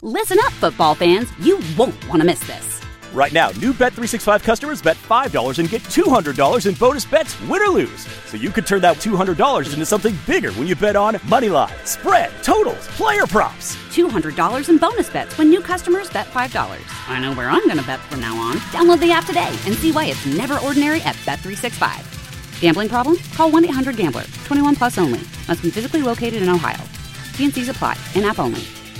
Listen up, football fans. You won't want to miss this. Right now, new Bet365 customers bet $5 and get $200 in bonus bets, win or lose. So you could turn that $200 into something bigger when you bet on money line, spread, totals, player props. $200 in bonus bets when new customers bet $5. I know where I'm going to bet from now on. Download the app today and see why it's never ordinary at Bet365. Gambling problem? Call 1-800-GAMBLER. 21 plus only. Must be physically located in Ohio. T&Cs apply. In-app only.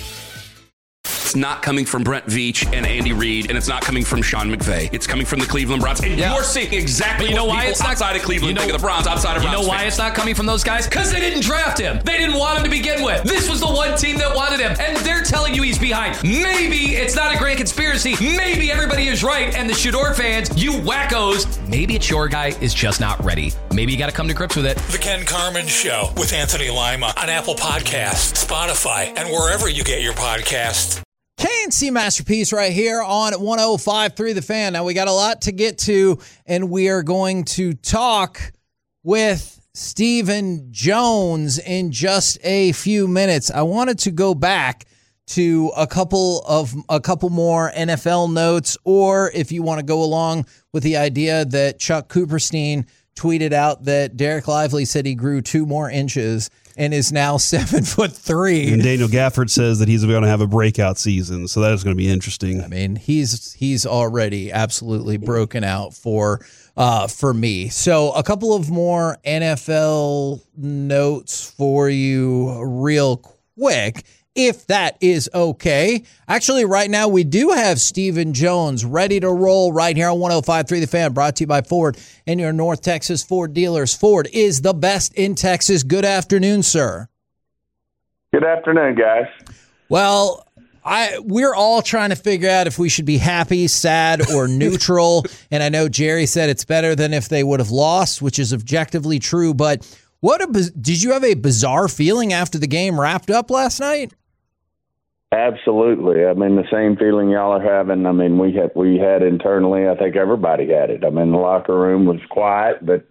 It's not coming from Brent Veach and Andy Reid, and it's not coming from Sean McVay. It's coming from the Cleveland Browns. And you're seeing exactly what people outside of Cleveland think of the Browns, outside of Browns. You know why it's not coming from those guys? Because they didn't draft him. They didn't want him to begin with. This was the one team that wanted him, and they're telling you he's behind. Maybe it's not a grand conspiracy. Maybe everybody is right, and the Shador fans, you wackos, maybe it's your guy is just not ready. Maybe you got to come to grips with it. The Ken Carman Show with Anthony Lima on Apple Podcasts, Spotify, and wherever you get your podcasts. K&C Masterpiece right here on 105.3 The Fan. Now, we got a lot to get to, and we are going to talk with Stephen Jones in just a few minutes. I wanted to go back to a couple more NFL notes, or if you want to go along with the idea that Chuck Cooperstein tweeted out that Derek Lively said he grew 2 more inches and is now 7'3". And Daniel Gafford says that he's going to have a breakout season, so that is going to be interesting. I mean, he's already absolutely broken out for me. So a couple of more NFL notes for you real quick, if that is okay. Actually, right now we do have Stephen Jones ready to roll right here on 105.3 The Fan, brought to you by Ford and your North Texas Ford dealers. Ford is the best in Texas. Good afternoon, sir. Good afternoon, guys. Well, we're all trying to figure out if we should be happy, sad, or neutral. And I know Jerry said it's better than if they would have lost, which is objectively true. But did you have a bizarre feeling after the game wrapped up last night? Absolutely. I mean, the same feeling y'all are having. I mean, we had internally. I think everybody had it. I mean, the locker room was quiet, but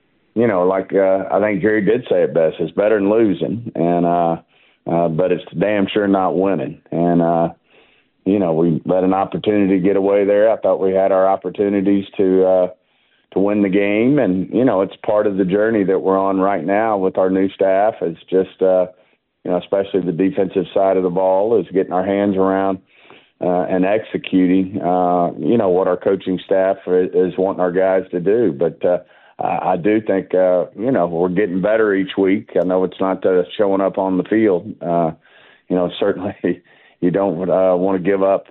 I think Jerry did say it best. It's better than losing, and but it's damn sure not winning. And we let an opportunity get away there. I thought we had our opportunities to win the game, and it's part of the journey that we're on right now with our new staff. It's just especially the defensive side of the ball, is getting our hands around and executing, what our coaching staff is wanting our guys to do. But I do think, we're getting better each week. I know it's not showing up on the field. Certainly you don't want to give up,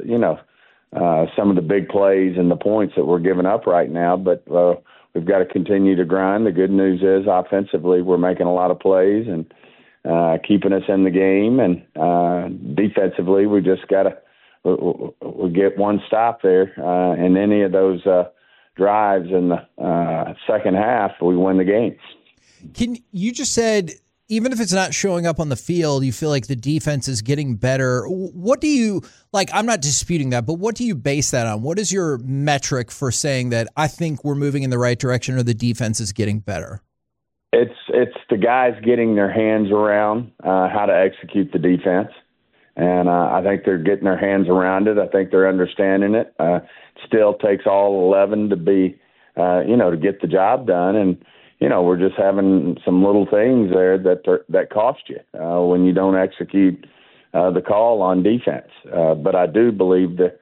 some of the big plays and the points that we're giving up right now. But we've got to continue to grind. The good news is offensively we're making a lot of plays and keeping us in the game, and defensively we just got to we get one stop there in any of those drives in the second half, we win the game. You just said even if it's not showing up on the field, you feel like the defense is getting better. What do you like? I'm not disputing that, but what do you base that on? What is your metric for saying that I think we're moving in the right direction or the defense is getting better? It's the guys getting their hands around how to execute the defense, and I think they're getting their hands around it. I think they're understanding it. Still takes all 11 to be, to get the job done, and we're just having some little things there that cost you when you don't execute the call on defense. But I do believe that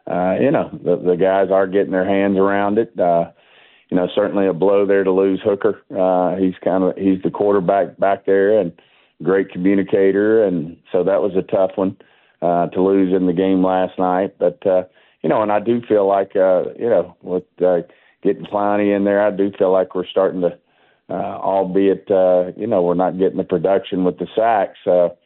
the guys are getting their hands around it. Certainly a blow there to lose Hooker. He's the quarterback back there and great communicator. And so that was a tough one to lose in the game last night. But, and I do feel like, with getting Clowney in there, I do feel like we're starting to, albeit, we're not getting the production with the sacks.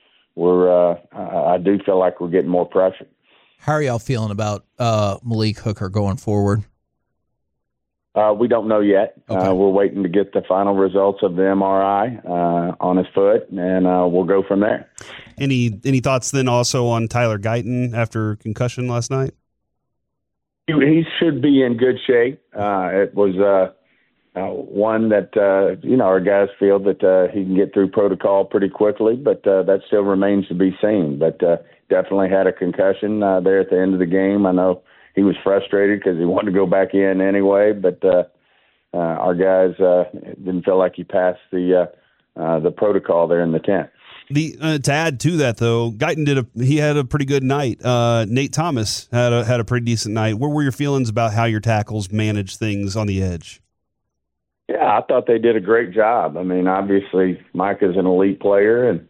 I do feel like we're getting more pressure. How are y'all feeling about Malik Hooker going forward? We don't know yet. Okay. We're waiting to get the final results of the MRI on his foot, and we'll go from there. Any thoughts then also on Tyler Guyton after concussion last night? He should be in good shape. It was, one that, our guys feel that he can get through protocol pretty quickly, but that still remains to be seen. But definitely had a concussion there at the end of the game. I know he was frustrated because he wanted to go back in anyway, but our guys didn't feel like he passed the protocol there in the tent. To add to that, though, Guyton he had a pretty good night. Nate Thomas had a pretty decent night. What were your feelings about how your tackles managed things on the edge? Yeah, I thought they did a great job. I mean, obviously, Mike is an elite player, and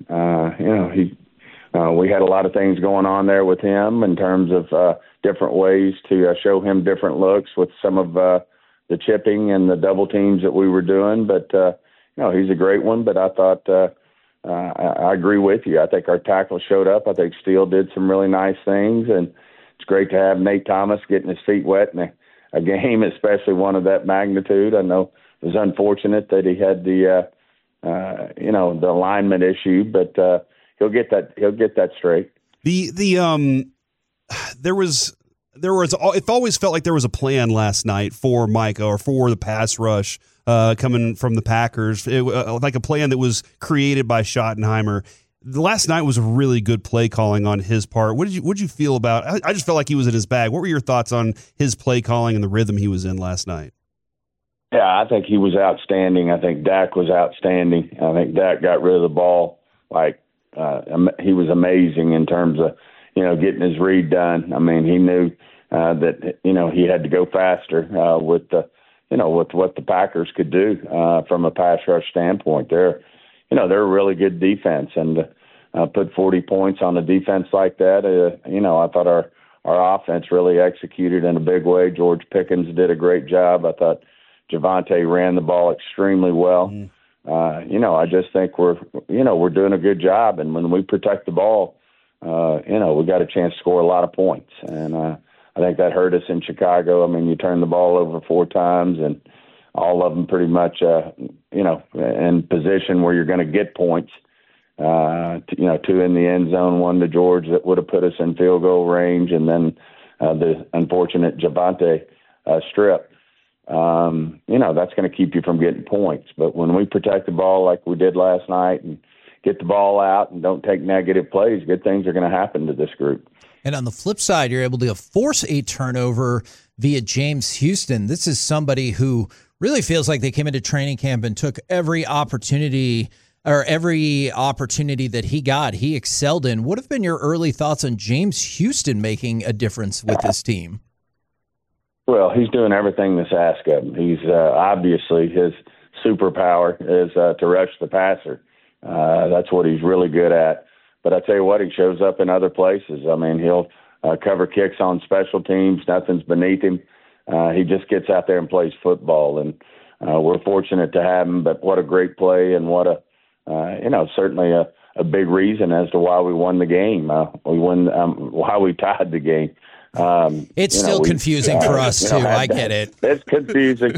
we had a lot of things going on there with him in terms of different ways to show him different looks with some of the chipping and the double teams that we were doing. But he's a great one. But I thought I agree with you. I think our tackle showed up. I think Steele did some really nice things, and it's great to have Nate Thomas getting his feet wet in a game, especially one of that magnitude. I know it was unfortunate that he had the alignment issue, but he'll get that straight. It always felt like there was a plan last night for Micah or for the pass rush coming from the Packers, like a plan that was created by Schottenheimer. Last night was a really good play calling on his part. What did you feel about? I just felt like he was in his bag. What were your thoughts on his play calling and the rhythm he was in last night? Yeah, I think he was outstanding. I think Dak was outstanding. I think Dak got rid of the ball like he was amazing in terms of getting his read done. I mean, he knew that he had to go faster with what the Packers could do from a pass rush standpoint. They're a really good defense, and put 40 points on a defense like that. I thought our offense really executed in a big way. George Pickens did a great job. I thought Javonte ran the ball extremely well. I just think we're doing a good job, and when we protect the ball, we got a chance to score a lot of points, and I think that hurt us in Chicago. I mean, you turned the ball over 4 times, and all of them pretty much, in position where you're going to get points. 2 in the end zone, 1 to George that would have put us in field goal range, and then the unfortunate Javonte strip. That's going to keep you from getting points. But when we protect the ball like we did last night and get the ball out and don't take negative plays, good things are going to happen to this group. And on the flip side, you're able to force a turnover via James Houston. This is somebody who really feels like they came into training camp and took every opportunity that he got, he excelled in. What have been your early thoughts on James Houston making a difference with this team? Well, he's doing everything that's asked of him. He's obviously his superpower is to rush the passer. That's what he's really good at. But I tell you what, he shows up in other places. I mean, he'll cover kicks on special teams. Nothing's beneath him. He just gets out there and plays football, and we're fortunate to have him. But what a great play, and what certainly a big reason as to why we won the game. Why we tied the game. It's still confusing for us too. I get it. It's confusing.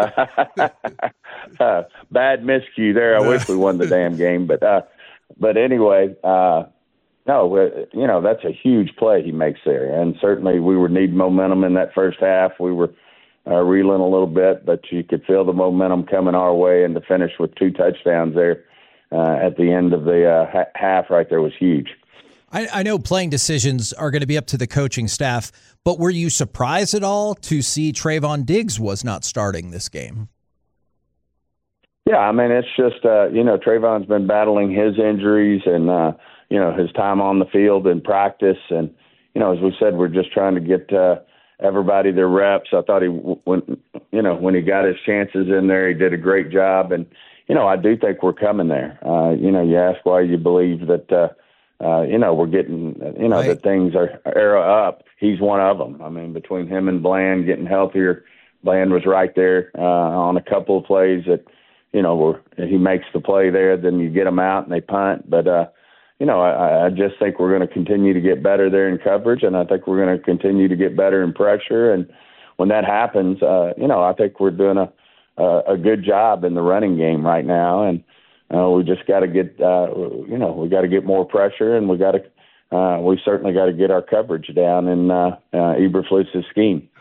Bad miscue there. I wish we won the damn game, but anyway, that's a huge play he makes there, and certainly we were needing momentum in that first half. We were reeling a little bit, but you could feel the momentum coming our way, and to finish with 2 touchdowns there at the end of the half right there was huge. I know playing decisions are going to be up to the coaching staff, but were you surprised at all to see Trayvon Diggs was not starting this game? Yeah, I mean, it's just, Trayvon's been battling his injuries and, his time on the field and practice. And, as we said, we're just trying to get everybody their reps. I thought when he got his chances in there, he did a great job. And, I do think we're coming there. You ask why you believe that, we're getting, right, that things are arrow up. He's one of them. I mean, between him and Bland getting healthier, Bland was right there on a couple of plays that, where he makes the play there, then you get them out and they punt. But, I just think we're going to continue to get better there in coverage, and I think we're going to continue to get better in pressure. And when that happens, I think we're doing a good job in the running game right now. And we just got to get, we got to get more pressure, and we certainly got to get our coverage down in Eberflus's scheme.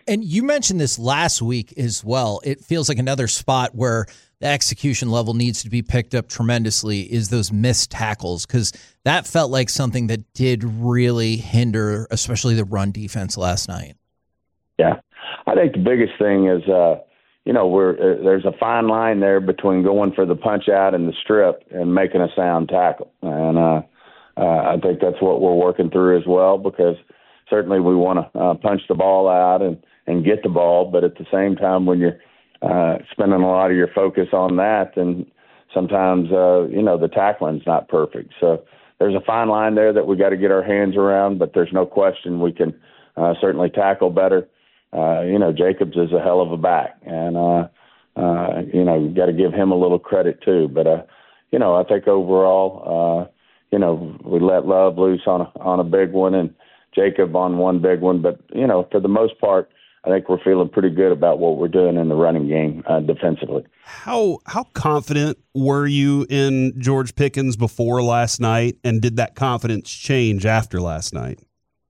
And you mentioned this last week as well. It feels like another spot where the execution level needs to be picked up tremendously is those missed tackles, because that felt like something that did really hinder, especially the run defense last night. Yeah. I think the biggest thing is, there's a fine line there between going for the punch out and the strip and making a sound tackle. And I think that's what we're working through as well, because certainly we want to punch the ball out and get the ball. But at the same time, when you're spending a lot of your focus on that, then sometimes, the tackling's not perfect. So there's a fine line there that we got to get our hands around, but there's no question we can certainly tackle better. Jacobs is a hell of a back, and, you got to give him a little credit too. But, I think overall, we let Love loose on a big one and Jacob on one big one. But, for the most part, I think we're feeling pretty good about what we're doing in the running game defensively. How confident were you in George Pickens before last night, and did that confidence change after last night?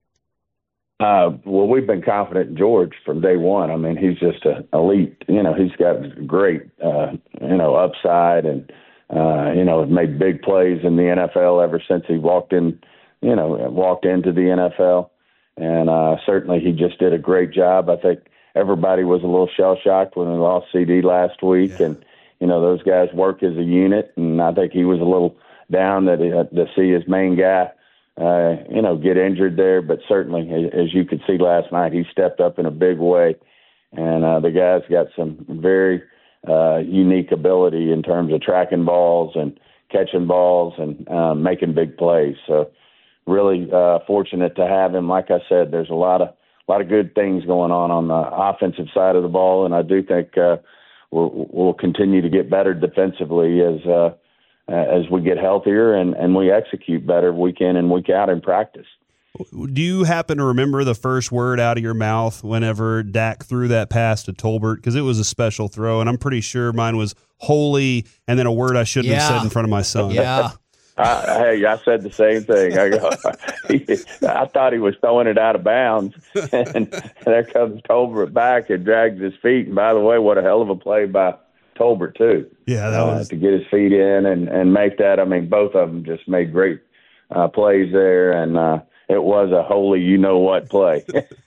Well, we've been confident in George from day one. I mean, he's just an elite. He's got great, upside, and made big plays in the NFL ever since he walked into the NFL. And certainly he just did a great job. I think everybody was a little shell-shocked when we lost CD last week. Yeah. And, those guys work as a unit. And I think he was a little down to see his main guy, get injured there. But certainly, as you could see last night, he stepped up in a big way. And the guy's got some very unique ability in terms of tracking balls and catching balls and making big plays. So, really fortunate to have him. Like I said, there's a lot of good things going on the offensive side of the ball, and I do think we'll continue to get better defensively as we get healthier and we execute better week in and week out in practice. Do you happen to remember the first word out of your mouth whenever Dak threw that pass to Tolbert? Because it was a special throw, and I'm pretty sure mine was holy, and then a word I shouldn't have said in front of my son. Yeah. I said the same thing. I thought he was throwing it out of bounds, and there comes Tolbert back and drags his feet. And by the way, what a hell of a play by Tolbert too. Yeah, that was to get his feet in and make that. I mean, both of them just made great plays there, and it was a holy you-know-what play.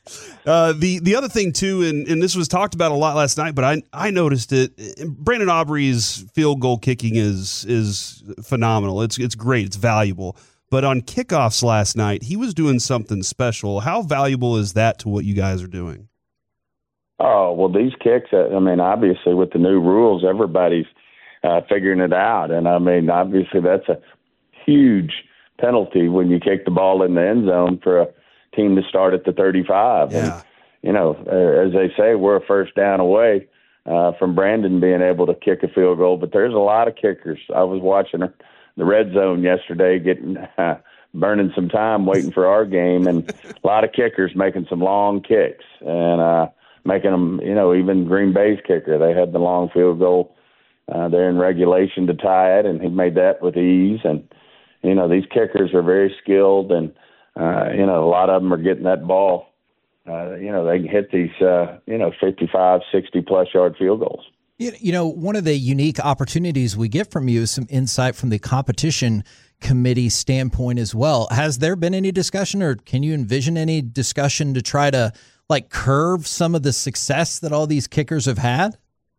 The other thing, too, and this was talked about a lot last night, but I noticed it. Brandon Aubrey's field goal kicking is phenomenal. It's great. It's valuable. But on kickoffs last night, he was doing something special. How valuable is that to what you guys are doing? Oh, well, these kicks, obviously with the new rules, everybody's figuring it out. And, obviously that's a huge penalty when you kick the ball in the end zone for a team to start at the 35. Yeah. And, as they say, we're a first down away from Brandon being able to kick a field goal. But there's a lot of kickers. I was watching the red zone yesterday, burning some time waiting for our game, and a lot of kickers making some long kicks and making them, even Green Bay's kicker. They had the long field goal there in regulation to tie it, and he made that with ease. And these kickers are very skilled, and, a lot of them are getting that ball. They can hit these, 55, 60-plus yard field goals. One of the unique opportunities we get from you is some insight from the competition committee standpoint as well. Has there been any discussion, or can you envision any discussion to try to, curve some of the success that all these kickers have had?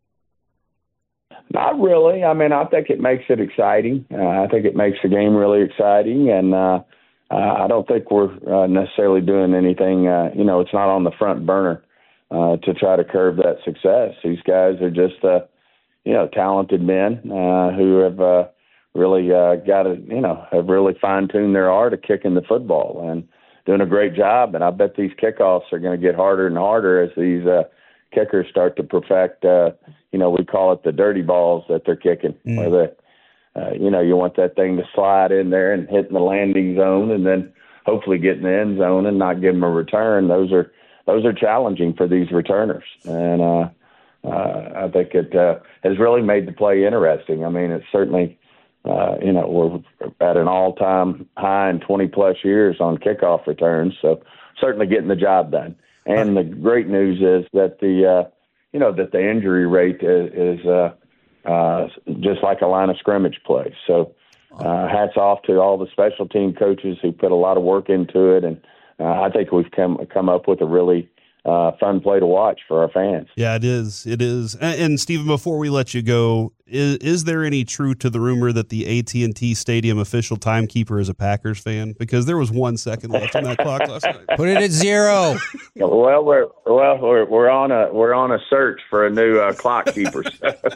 Not really. I think it makes it exciting. I think it makes the game really exciting, and I don't think we're necessarily doing anything. It's not on the front burner to try to curb that success. These guys are just, talented men who have really have really fine-tuned their art of kicking the football and doing a great job. And I bet these kickoffs are going to get harder and harder as these kickers start to perfect, we call it the dirty balls that they're kicking, where you want that thing to slide in there and hit in the landing zone and then hopefully get in the end zone and not give them a return. Those are challenging for these returners. And I think it has really made the play interesting. It's certainly, we're at an all-time high in 20-plus years on kickoff returns, so certainly getting the job done. And the great news is that that the injury rate is just like a line of scrimmage play. So hats off to all the special team coaches who put a lot of work into it, and I think we've come up with a really fun play to watch for our fans. Yeah, it is. It is. And Stephen, before we let you go, is there any truth to the rumor that the AT&T Stadium official timekeeper is a Packers fan? Because there was 1 second left on that clock last night. Put it at 0. Well, we're on a search for a new clock keeper.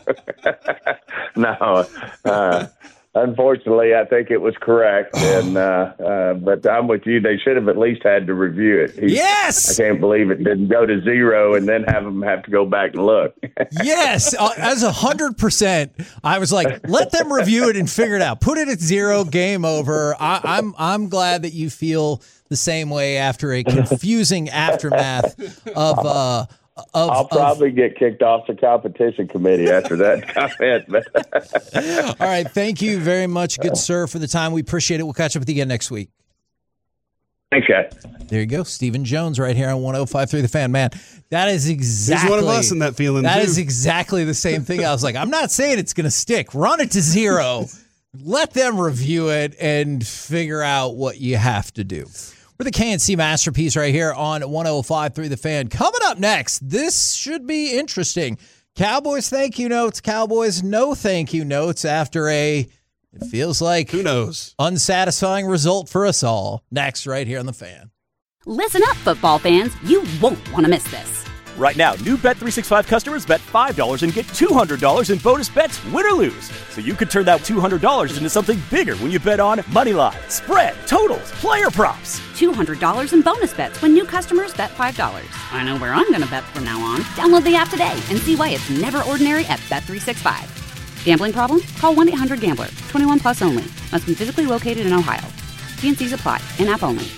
No. Unfortunately, I think it was correct, and but I'm with you. They should have at least had to review it. Yes! I can't believe it didn't go to 0 and then have them have to go back and look. Yes, as 100%. I was like, let them review it and figure it out. Put it at 0, game over. I'm glad that you feel the same way after a confusing aftermath of. I'll probably get kicked off the competition committee after that comment. All right. Thank you very much, good sir, for the time. We appreciate it. We'll catch up with you again next week. Thanks, guys. There you go. Stephen Jones right here on 105.3 The Fan. Man, that is exactly. He's one of us in that feeling, That too. is exactly the same thing. I was like, I'm not saying it's going to stick. Run it to 0. Let them review it and figure out what you have to do. We're the KNC Masterpiece right here on 105.3 The Fan. Coming up next, this should be interesting. Cowboys thank you notes, Cowboys no thank you notes after it feels like, who knows, unsatisfying result for us all. Next, right here on The Fan. Listen up, football fans. You won't want to miss this. Right now, new Bet365 customers bet $5 and get $200 in bonus bets, win or lose. So you could turn that $200 into something bigger when you bet on money line, spread, totals, player props. $200 in bonus bets when new customers bet $5. I know where I'm going to bet from now on. Download the app today and see why it's never ordinary at Bet365. Gambling problem? Call 1-800-GAMBLER. 21 plus only. Must be physically located in Ohio. T&Cs apply. In-app only.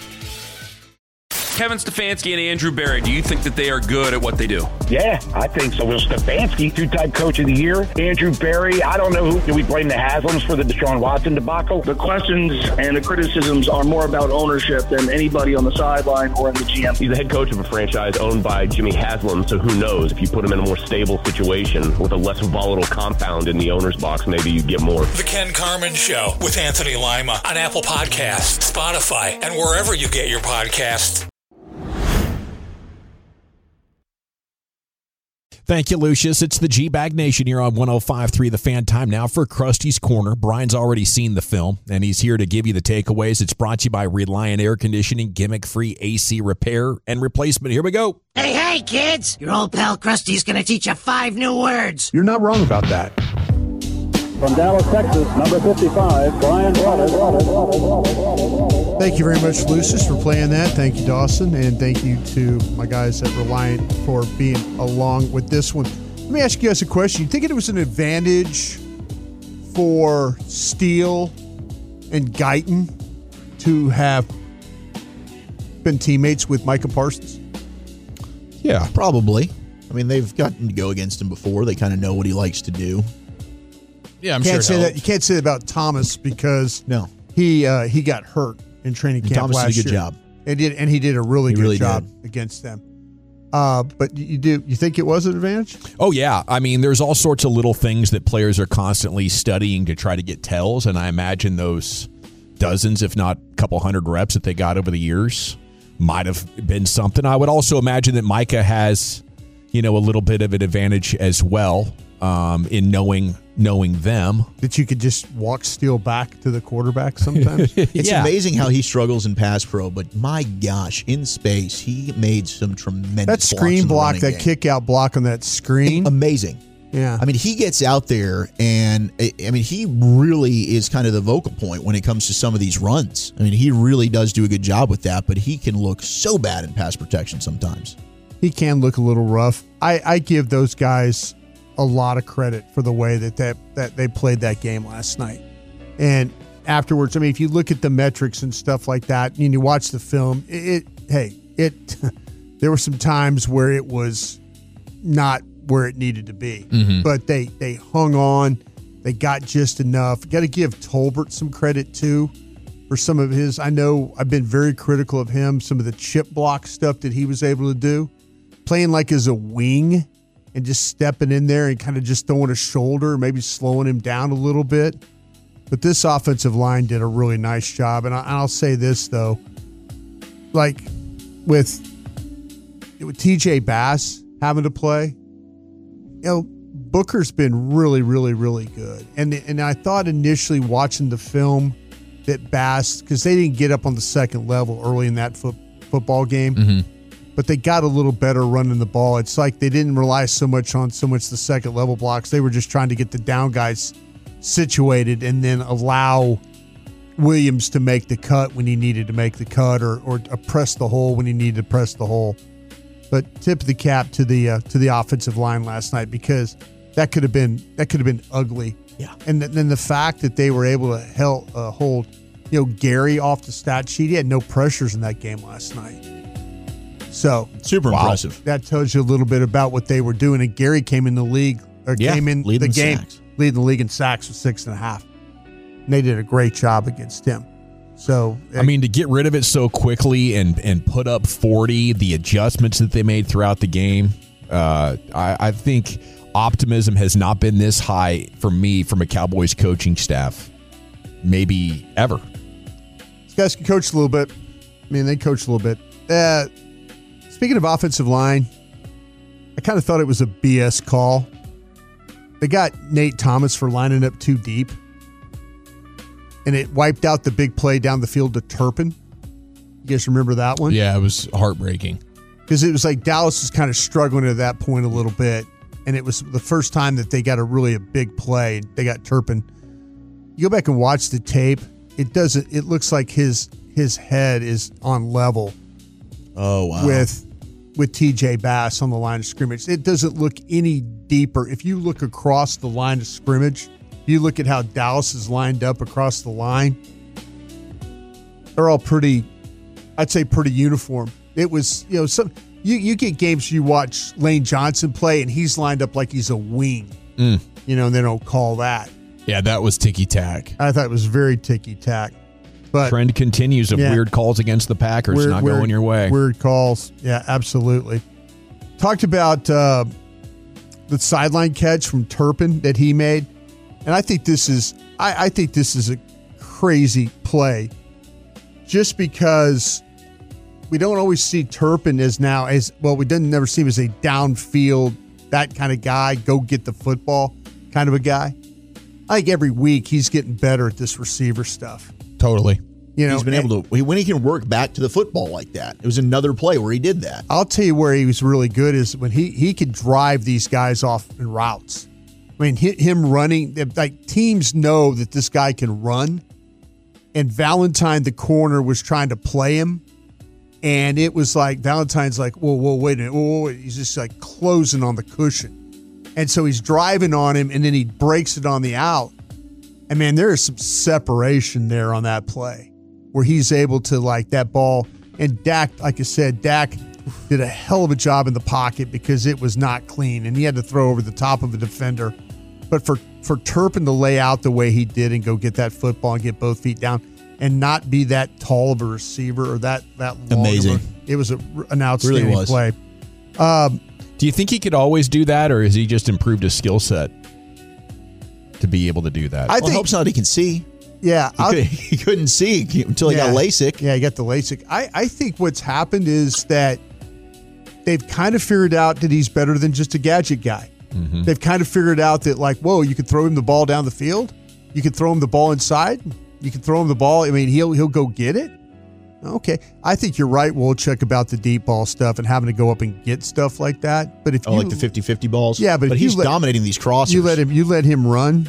Kevin Stefanski and Andrew Berry, do you think that they are good at what they do? Yeah, I think so. Will Stefanski, 2-time coach of the year. Andrew Berry, I don't know who. Do we blame the Haslams for the Deshaun Watson debacle? The questions and the criticisms are more about ownership than anybody on the sideline or in the GM. He's the head coach of a franchise owned by Jimmy Haslam, so who knows? If you put him in a more stable situation with a less volatile compound in the owner's box, maybe you get more. The Ken Carman Show with Anthony Lima on Apple Podcasts, Spotify, and wherever you get your podcasts. Thank you, Lucius. It's the G-Bag Nation here on 105.3 The Fan. Time now for Krusty's Corner. Brian's already seen the film, and he's here to give you the takeaways. It's brought to you by Reliant Air Conditioning, gimmick-free AC repair and replacement. Here we go. Hey, kids! Your old pal Krusty's going to teach you 5 new words. You're not wrong about that. From Dallas, Texas, number 55, Brian Broaddus. Thank you very much, Lucius, for playing that. Thank you, Dawson, and thank you to my guys at Reliant for being along with this one. Let me ask you guys a question. You think it was an advantage for Steele and Guyton to have been teammates with Micah Parsons? Yeah, probably. I mean, they've gotten to go against him before. They kind of know what he likes to do. Yeah, I'm sure. You can't say that about Thomas because he got hurt in training camp Thomas last did a good year. job. And he did a really good job against them. But you think it was an advantage? Oh, yeah. I mean, there's all sorts of little things that players are constantly studying to try to get tells, and I imagine those dozens, if not a couple hundred reps that they got over the years might have been something. I would also imagine that Micah has, a little bit of an advantage as well in knowing them. That you could just walk Steele back to the quarterback sometimes? It's amazing how he struggles in pass pro, but my gosh, in space, he made some tremendous that screen block, that kick out block on that screen. Amazing. Yeah. I mean, he gets out there and, he really is kind of the vocal point when it comes to some of these runs. I mean, he really does do a good job with that, but he can look so bad in pass protection sometimes. He can look a little rough. I give those guys a lot of credit for the way that they played that game last night. And afterwards, I mean, if you look at the metrics and stuff like that, and you watch the film, there were some times where it was not where it needed to be. Mm-hmm. But they hung on. They got just enough. Got to give Tolbert some credit too. for some of his. I know I've been very critical of him, some of the chip block stuff that he was able to do, playing like as a wing and just stepping in there and kind of just throwing a shoulder, maybe slowing him down a little bit. But this offensive line did a really nice job. And I'll say this, though. Like with TJ Bass having to play, Booker's been really, really, really good. And I thought initially watching the film that Bass, because they didn't get up on the second level early in that football game, but they got a little better running the ball. It's like they didn't rely so much on the second level blocks. They were just trying to get the down guys situated and then allow Williams to make the cut when he needed to make the cut or press the hole when he needed to press the hole. But tip of the cap to the offensive line last night, because that could have been ugly. Yeah. And then the fact that they were able to hold Gary off the stat sheet, he had no pressures in that game last night. So super impressive. That tells you a little bit about what they were doing. And Gary came in the league came in the game leading the league in sacks with 6.5. And they did a great job against him. So I mean, to get rid of it so quickly and put up 40, the adjustments that they made throughout the game, I think optimism has not been this high for me from a Cowboys coaching staff, maybe ever. These guys can coach a little bit. I mean, they coach a little bit. Speaking of offensive line, I kind of thought it was a BS call. They got Nate Thomas for lining up too deep, and it wiped out the big play down the field to Turpin. You guys remember that one? Yeah, it was heartbreaking. Because it was like Dallas was kind of struggling at that point a little bit, and it was the first time that they got a big play. They got Turpin. You go back and watch the tape. It looks like his head is on level. Oh, wow. With TJ Bass on the line of scrimmage. It doesn't look any deeper. If you look across the line of scrimmage, you look at how Dallas is lined up across the line, they're all pretty uniform. It was, you get games you watch Lane Johnson play and he's lined up like he's a wing, and they don't call that. Yeah, that was ticky-tack. I thought it was very ticky-tack. But trend continues of weird calls against the Packers not going your way. Weird calls. Yeah, absolutely. Talked about the sideline catch from Turpin that he made. And I think this is a crazy play just because we don't always see Turpin as we didn't never see him as a downfield, that kind of guy, go get the football kind of a guy. I think every week he's getting better at this receiver stuff. Totally. He's been able to, when he can work back to the football like that. It was another play where he did that. I'll tell you where he was really good is when he could drive these guys off in routes. I mean, him running, like teams know that this guy can run. And Valentine, the corner, was trying to play him. And it was like, Valentine's like, whoa, wait a minute. Whoa. He's just like closing on the cushion. And so he's driving on him and then he breaks it on the out. And man, there is some separation there on that play where he's able to that ball. And Dak, like I said, Dak did a hell of a job in the pocket because it was not clean and he had to throw over the top of a defender. But for Turpin to lay out the way he did and go get that football and get both feet down and not be that tall of a receiver or that long. Amazing. It was an outstanding really play. Do you think he could always do that, or has he just improved his skill set to be able to do that? I hope so. He can see. Yeah. He couldn't see until he got LASIK. Yeah, he got the LASIK. I think what's happened is that they've kind of figured out that he's better than just a gadget guy. Mm-hmm. They've kind of figured out that, you could throw him the ball down the field. You could throw him the ball inside. You can throw him the ball. I mean, he'll go get it. Okay. I think you're right, Wolchuk, about the deep ball stuff and having to go up and get stuff like that. But if like the 50-50 balls? Yeah, but he's dominating these crossers. You let him run.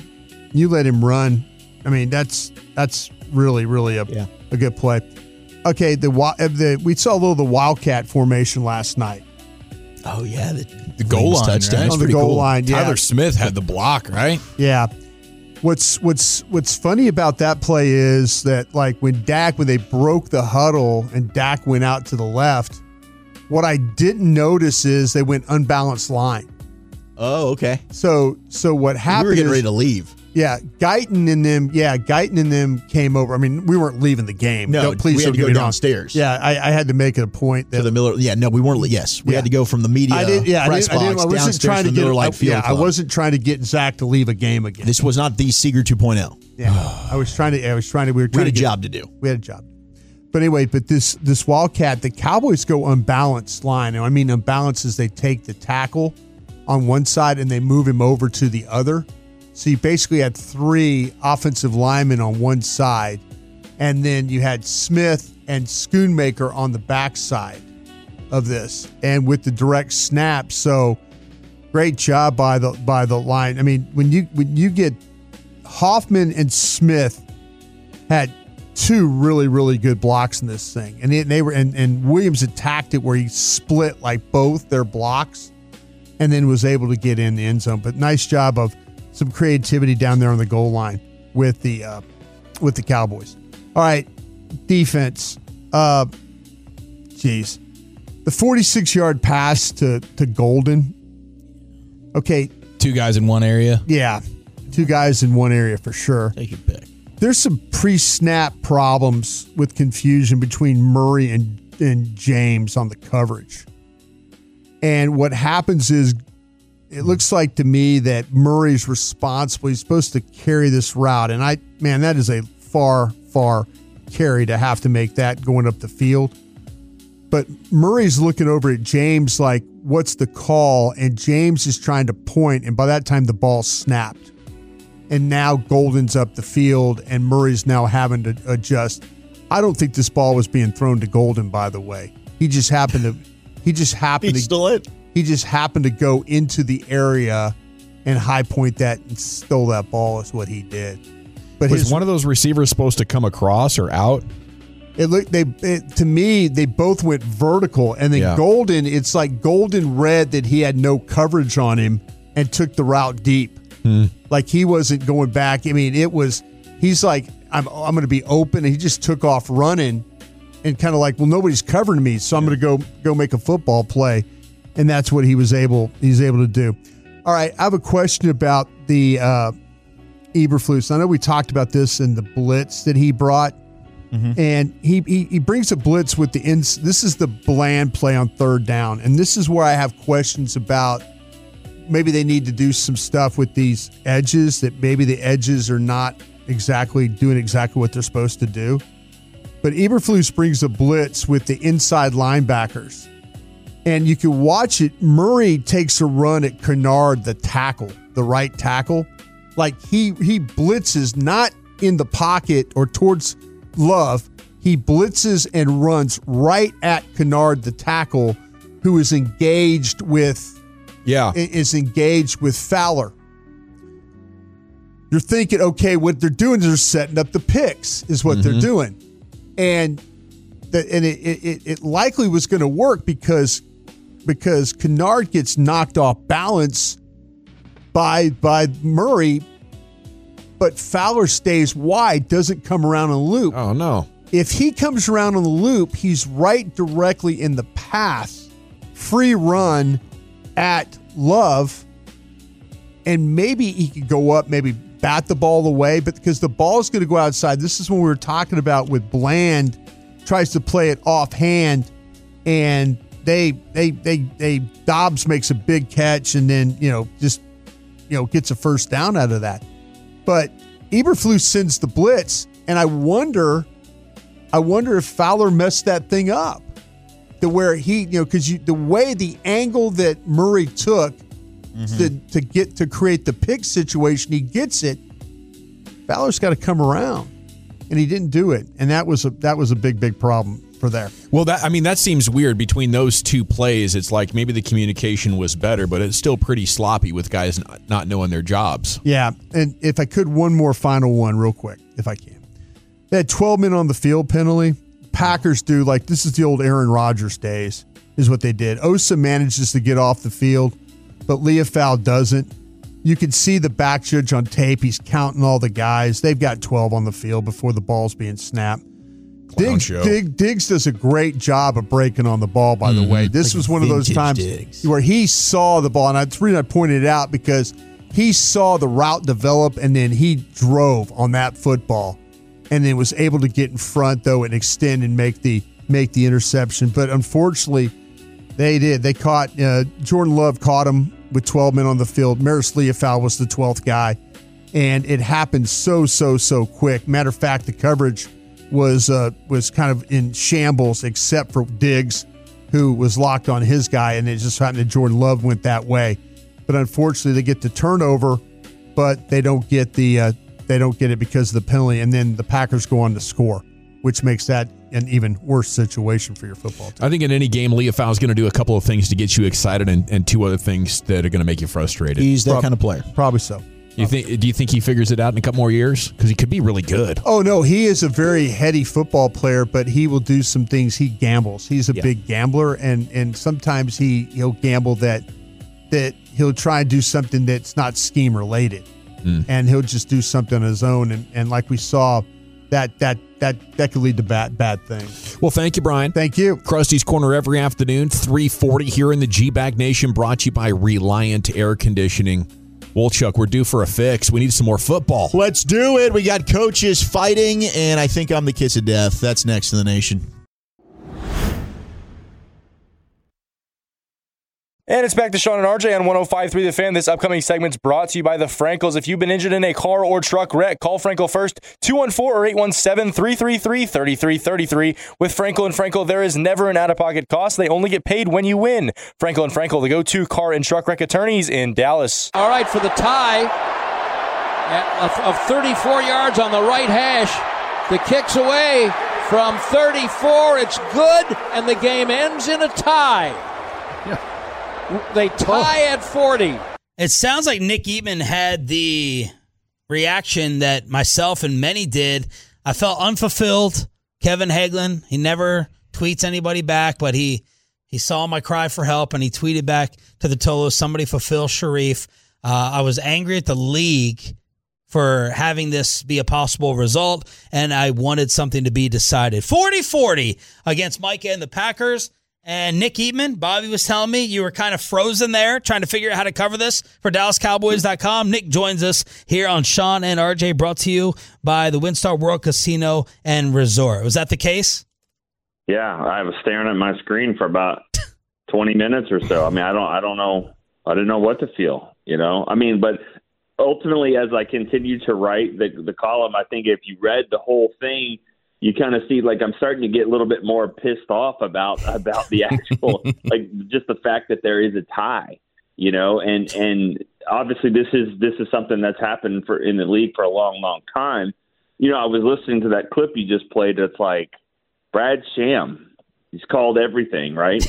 I mean, that's really, really a good play. Okay, we saw a little of the Wildcat formation last night. Oh, yeah. The goal line touchdown. Right? On the goal line, yeah. Tyler Smith had the block, right? Yeah. What's funny about that play is that when they broke the huddle and Dak went out to the left, what I didn't notice is they went unbalanced line. Oh, okay. So what happened? We were getting ready to leave. Yeah, Guyton and them came over. I mean, we weren't leaving the game. No, please we had don't to get go me wrong. downstairs. Yeah, I had to make it a point that to the Miller. Yeah, no, we weren't. Yes, we had to go from the media. I wasn't trying to get Miller Lite Field. I wasn't trying to get Zach to leave a game again. This was not the Seeger 2.0. Yeah, I was trying to. We had a job to do. We had a job. But anyway, this Wildcat, the Cowboys go unbalanced line. And I mean unbalanced as they take the tackle on one side and they move him over to the other. So you basically had 3 offensive linemen on one side, and then you had Smith and Schoonmaker on the backside of this, and with the direct snap. So great job by the line. I mean, when you get Hoffman and Smith had 2 really, really good blocks in this thing, and they were and Williams attacked it where he split like both their blocks, and then was able to get in the end zone. But nice job of some creativity down there on the goal line with the Cowboys. All right, defense. The 46-yard pass to Golden. Okay, 2 guys in one area. Yeah, 2 guys in one area for sure. Take your pick. There's some pre-snap problems with confusion between Murray and James on the coverage. And what happens is, it looks like to me that Murray's responsible. He's supposed to carry this route. And that is a far, far carry to have to make that going up the field. But Murray's looking over at James like, what's the call? And James is trying to point, and by that time the ball snapped. And now Golden's up the field, and Murray's now having to adjust. I don't think this ball was being thrown to Golden, by the way. He just happened to go into the area and high point that and stole that ball is what he did. But was one of those receivers supposed to come across or out? To me, they both went vertical, and then Golden, it's like Golden read that he had no coverage on him and took the route deep. Like he wasn't going back. I mean, he's like, I'm going to be open, and he just took off running and kind of like, well, nobody's covering me, so I'm going to go make a football play. And that's what he's able to do. All right, I have a question about the Eberflus. I know we talked about this in the blitz that he brought. Mm-hmm. And he brings a blitz with the this is the Bland play on 3rd down. And this is where I have questions about maybe they need to do some stuff with these edges, that maybe the edges are not doing exactly what they're supposed to do. But Eberflus brings a blitz with the inside linebackers. And you can watch it. Murray takes a run at Kennard, the right tackle. Like he blitzes not in the pocket or towards Love. He blitzes and runs right at Kennard, the tackle, who is engaged with Fowler. You're thinking, okay, what they're doing is they're setting up the picks, is what they're doing, and it likely was going to work because Kennard gets knocked off balance by Murray, but Fowler stays wide, doesn't come around on the loop. Oh, no. If he comes around on the loop, he's right directly in the path, free run at Love, and maybe he could go up, maybe bat the ball away, but because the ball is going to go outside. This is when we were talking about with Bland, tries to play it offhand, and Dobbs makes a big catch and then, gets a first down out of that. But Eberflus sends the blitz, and I wonder if Fowler messed that thing up, to where he, because the way the angle that Murray took to create the pick situation, he gets it. Fowler's got to come around, and he didn't do it, and that was a big problem for there. Well, that seems weird between those 2 plays. It's like maybe the communication was better, but it's still pretty sloppy with guys not knowing their jobs. Yeah, and if I could, one more final one real quick, if I can. They had 12 men on the field penalty. Packers do, like, this is the old Aaron Rodgers days, is what they did. Osa manages to get off the field, but Leofau doesn't. You can see the back judge on tape. He's counting all the guys. They've got 12 on the field before the ball's being snapped. Diggs does a great job of breaking on the ball, by the way. This was one of those times where he saw the ball, and that's the reason I pointed it out, because he saw the route develop, and then he drove on that football, and then was able to get in front though and extend and make the interception. But unfortunately, they did. They caught Jordan Love caught him with 12 men on the field. Maris Leofau was the 12th guy, and it happened so quick. Matter of fact, the coverage was kind of in shambles except for Diggs, who was locked on his guy, and it just happened that Jordan Love went that way. But unfortunately, they get the turnover, but they don't get it because of the penalty, and then the Packers go on to score, which makes that an even worse situation for your football team. I think in any game, Leofau is going to do a couple of things to get you excited and two other things that are going to make you frustrated. He's that kind of player. Probably so. Do you think he figures it out in a couple more years? Because he could be really good. Oh, no, he is a very heady football player, but he will do some things. He gambles. He's a big gambler, and sometimes he'll gamble that he'll try and do something that's not scheme related, and he'll just do something on his own, and like we saw, that could lead to bad things. Well, thank you, Brian. Thank you. Krusty's Corner every afternoon, 3:40 here in the G-Bag Nation, brought to you by Reliant Air Conditioning. Wolchuk, we're due for a fix. We need some more football. Let's do it. We got coaches fighting, and I think I'm the kiss of death. That's next in the nation. And it's back to Sean and RJ on 105.3 The Fan. This upcoming segment's brought to you by the Frankels. If you've been injured in a car or truck wreck, call Frankel first, 214 or 817-333-3333. With Frankel and Frankel, there is never an out-of-pocket cost. They only get paid when you win. Frankel and Frankel, the go-to car and truck wreck attorneys in Dallas. All right, for the tie of 34 yards on the right hash. The kick's away from 34. It's good, and the game ends in a tie. Yeah. They tie at 40. It sounds like Nick Eatman had the reaction that myself and many did. I felt unfulfilled. Kevin Hagelin, he never tweets anybody back, but he saw my cry for help, and he tweeted back to the Tolos, somebody fulfill Sharif. I was angry at the league for having this be a possible result, and I wanted something to be decided. 40-40 against Micah and the Packers. And Nick Eatman, Bobby was telling me you were kind of frozen there trying to figure out how to cover this for DallasCowboys.com. Nick joins us here on Sean and RJ, brought to you by the WinStar World Casino and Resort. Was that the case? Yeah, I was staring at my screen for about 20 minutes or so. I mean, I don't know. I didn't know what to feel, you know? I mean, but ultimately, as I continued to write the column, I think if you read the whole thing, you kind of see, like, I'm starting to get a little bit more pissed off about the actual, like, just the fact that there is a tie, you know, and obviously this is something that's happened in the league for a long, long time. You know, I was listening to that clip you just played. It's like Brad Sham, he's called everything, right?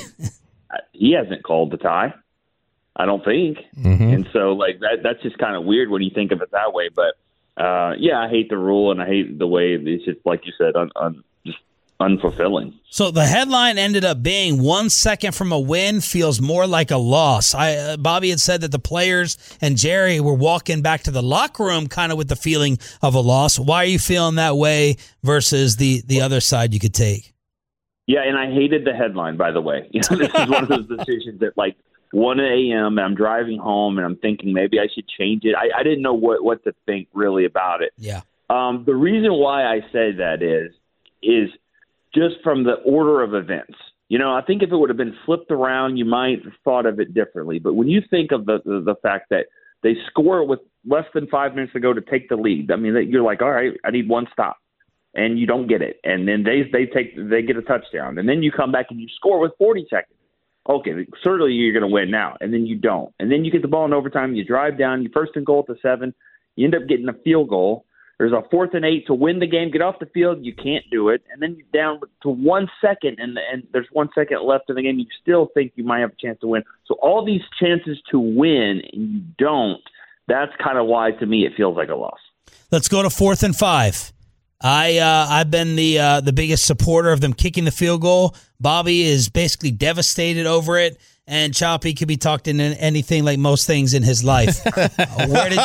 He hasn't called the tie, I don't think. Mm-hmm. And so, like, that's just kind of weird when you think of it that way, but. Yeah, I hate the rule, and I hate the way it's just, like you said, just unfulfilling. So the headline ended up being 1 second from a win feels more like a loss. Bobby had said that the players and Jerry were walking back to the locker room kind of with the feeling of a loss. Why are you feeling that way versus the other side you could take? Yeah, and I hated the headline, by the way. You know, this is one of those decisions that, like, 1 a.m. and I'm driving home and I'm thinking maybe I should change it. I didn't know what to think really about it. Yeah. The reason why I say that is just from the order of events. You know, I think if it would have been flipped around, you might have thought of it differently. But when you think of the fact that they score with less than 5 minutes to go to take the lead, I mean, you're like, all right, I need one stop. And you don't get it. And then they get a touchdown. And then you come back and you score with 40 seconds. Okay, certainly you're going to win now, and then you don't. And then you get the ball in overtime, you drive down, you first and goal at the 7, you end up getting a field goal. There's a 4th and 8 to win the game, get off the field, you can't do it. And then you're down to 1 second, and there's 1 second left in the game, you still think you might have a chance to win. So all these chances to win, and you don't, that's kind of why, to me, it feels like a loss. Let's go to 4th and 5. I've been the biggest supporter of them kicking the field goal. Bobby is basically devastated over it, and Choppy could be talked into anything like most things in his life. Where do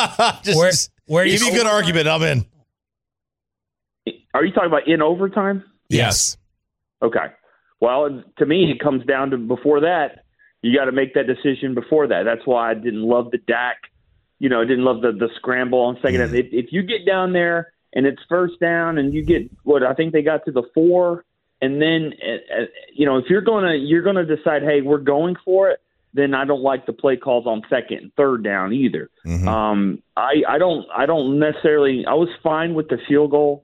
you give me a good argument? I'm in. Are you talking about in overtime? Yes. Okay. Well, to me, it comes down to before that. You got to make that decision before that. That's why I didn't love the Dak didn't love the scramble on second half. If you get down there and it's first down and you get I think they got to the 4, and then if you're gonna decide, hey, we're going for it, then I don't like the play calls on second and third down either. Mm-hmm. I don't necessarily. I was fine with the field goal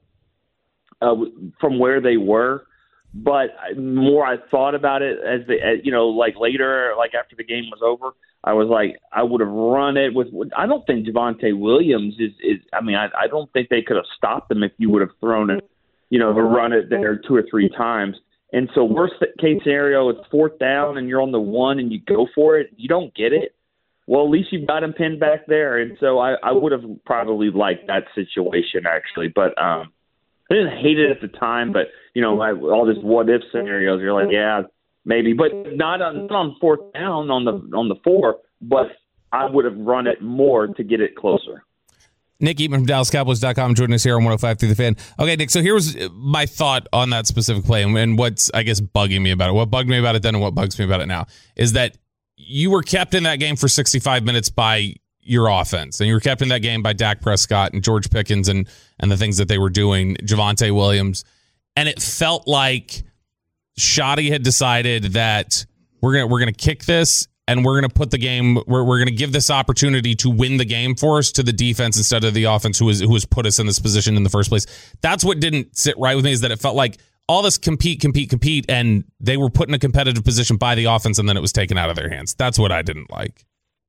from where they were, but more I thought about it like later, like after the game was over, I was like, I would have run it with. I don't think Javonte Williams is. I mean, I don't think they could have stopped them if you would have thrown it, to run it there 2 or 3 times. And so worst case scenario, it's 4th down and you're on the 1 and you go for it. You don't get it. Well, at least you've got him pinned back there. And so I would have probably liked that situation actually, but I didn't hate it at the time. But all this what if scenarios, you're like, yeah, maybe, but not on 4th down on the 4. But I would have run it more to get it closer. Nick Eatman from DallasCowboys.com joining us here on 105 through the Fan. Okay, Nick, so here was my thought on that specific play and what's, I guess, bugging me about it. What bugged me about it then and what bugs me about it now is that you were kept in that game for 65 minutes by your offense, and you were kept in that game by Dak Prescott and George Pickens and the things that they were doing, Javonte Williams, and it felt like Shoddy had decided that we're gonna kick this, and we're going to put the game, we're going to give this opportunity to win the game for us to the defense instead of the offense who has put us in this position in the first place. That's what didn't sit right with me, is that it felt like all this compete, and they were put in a competitive position by the offense, and then it was taken out of their hands. That's what I didn't like.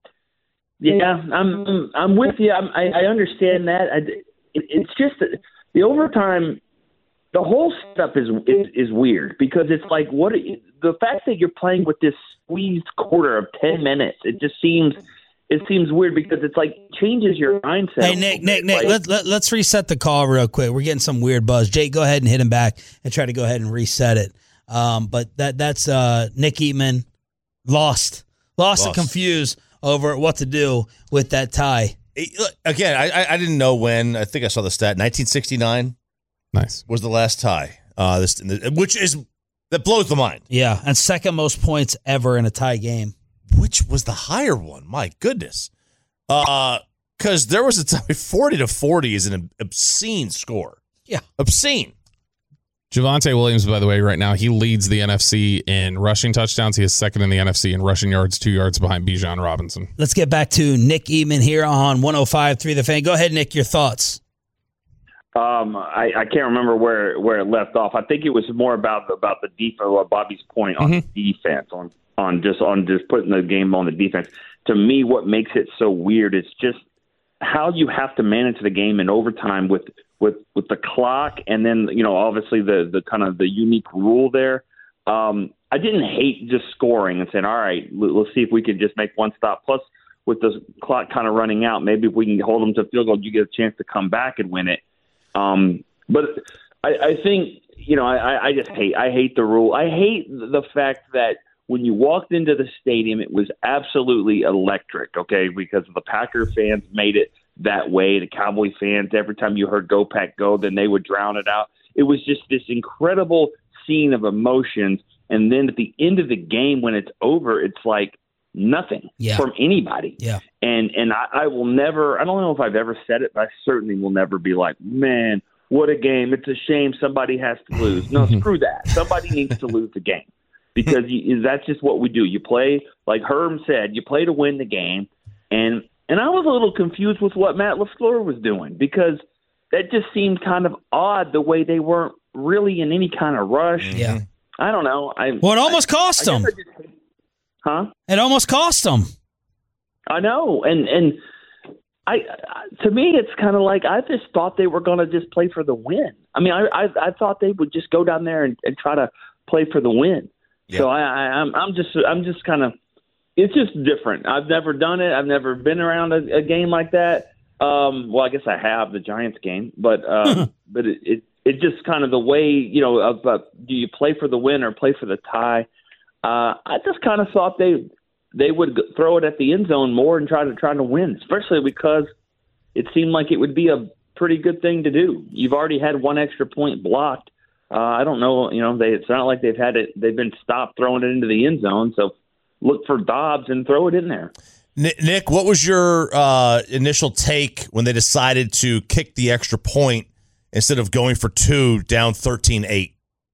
Yeah, I'm with you. I understand that. It's just that the overtime, the whole setup is weird because it's like the fact that you're playing with this squeezed quarter of 10 minutes, it seems weird because it's like changes your mindset. Hey Nick, let's reset the call real quick. We're getting some weird buzz. Jake, go ahead and hit him back and try to go ahead and reset it. But that's Nick Eatman lost and confused over what to do with that tie. Again, I didn't know when. I think I saw the stat. 1969. Nice. Was the last tie. That blows the mind. Yeah, and second most points ever in a tie game. Which was the higher one? My goodness. Because there was a time 40-40 is an obscene score. Yeah. Obscene. Javonte Williams, by the way, right now, he leads the NFC in rushing touchdowns. He is second in the NFC in rushing yards, 2 yards behind Bijan Robinson. Let's get back to Nick Eatman here on 105.3 The Fan. Go ahead, Nick, your thoughts. I can't remember where it left off. I think it was more about the defense, or Bobby's point on defense, on just putting the game on the defense. To me, what makes it so weird is just how you have to manage the game in overtime with the clock, and then obviously the kind of the unique rule there. I didn't hate just scoring and saying, all right, let's see if we can just make one stop. Plus, with the clock kind of running out, maybe if we can hold them to field goal, you get a chance to come back and win it. But I think, I just hate the rule. I hate the fact that when you walked into the stadium, it was absolutely electric, okay, because the Packer fans made it that way. The Cowboy fans, every time you heard Go Pack Go, then they would drown it out. It was just this incredible scene of emotions. And then at the end of the game, when it's over, it's like nothing from anybody. Yeah. And I will never, I don't know if I've ever said it, but I certainly will never be like, man, what a game. It's a shame somebody has to lose. No, screw that. Somebody needs to lose the game because that's just what we do. You play, like Herm said, you play to win the game. And I was a little confused with what Matt LaFleur was doing because that just seemed kind of odd the way they weren't really in any kind of rush. Yeah. I don't know. It almost cost them. Huh? It almost cost them. I know. And I to me, it's kind of like I just thought they were going to just play for the win. I mean, I thought they would just go down there and try to play for the win. Yeah. So I'm just kind of, it's just different. I've never done it. I've never been around a game like that. Well, I guess I have, the Giants game, but it's just kind of the way, do you play for the win or play for the tie? I just kind of thought they would throw it at the end zone more and try to win, especially because it seemed like it would be a pretty good thing to do. You've already had one extra point blocked. I don't know, it's not like they've been stopped throwing it into the end zone. So look for Dobbs and throw it in there. Nick, what was your initial take when they decided to kick the extra point instead of going for 2 down 13-8?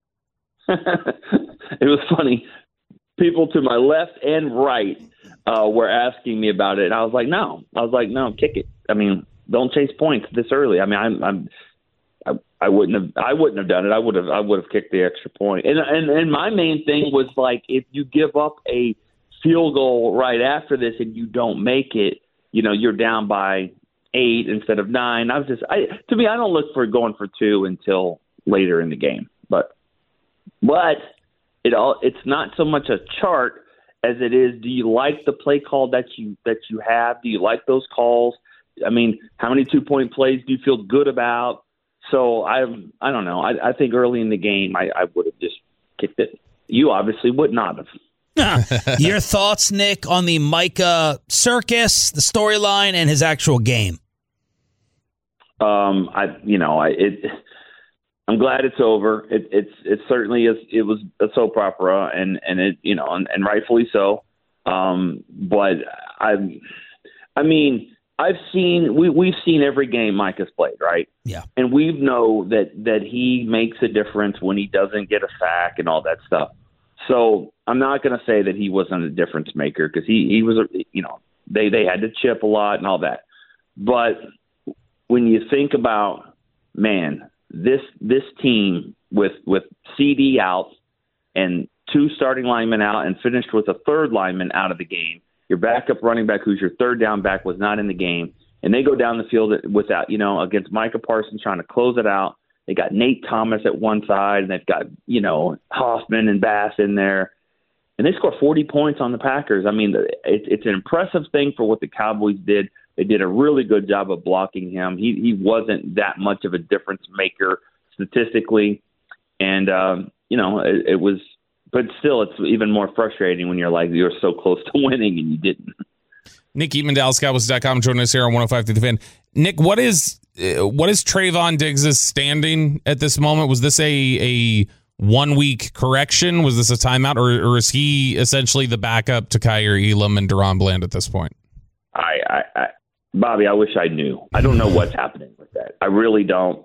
It was funny. People to my left and right were asking me about it, and I was like, no, kick it. I mean, don't chase points this early. I mean, I wouldn't have done it. I would have kicked the extra point. And my main thing was like, if you give up a field goal right after this and you don't make it, you're down by 8 instead of 9. To me, I don't look for going for 2 until later in the game. But it's not so much a chart as it is, do you like the play call that you have? Do you like those calls? I mean, how many 2-point plays do you feel good about? So I don't know. I think early in the game I would have just kicked it. You obviously would not have. Your thoughts, Nick, on the Micah circus, the storyline, and his actual game? I'm glad it's over. It certainly is. It was a soap opera, and it and rightfully so. But we've seen every game Micah's played, right? Yeah. And we know that he makes a difference when he doesn't get a sack and all that stuff. So I'm not going to say that he wasn't a difference maker, because he was. They had to chip a lot and all that. But when you think about, man, this team with CD out and 2 starting linemen out and finished with a 3rd lineman out of the game, your backup running back, who's your 3rd down back, was not in the game, and they go down the field without, against Micah Parsons trying to close it out. They got Nate Thomas at one side, and they've got, Hoffman and Bass in there, and they score 40 points on the Packers. I mean, it's an impressive thing for what the Cowboys did. They did a really good job of blocking him. He wasn't that much of a difference maker statistically. And, it was, but still, it's even more frustrating when you're so close to winning and you didn't. Nick Eatman, DallasCowboys.com, joining us here on 105 through the Fan. Nick, what is Trayvon Diggs' standing at this moment? Was this a 1-week correction? Was this a timeout, or is he essentially the backup to Kaiir Elam and Deron Bland at this point? Bobby, I wish I knew. I don't know what's happening with that. I really don't.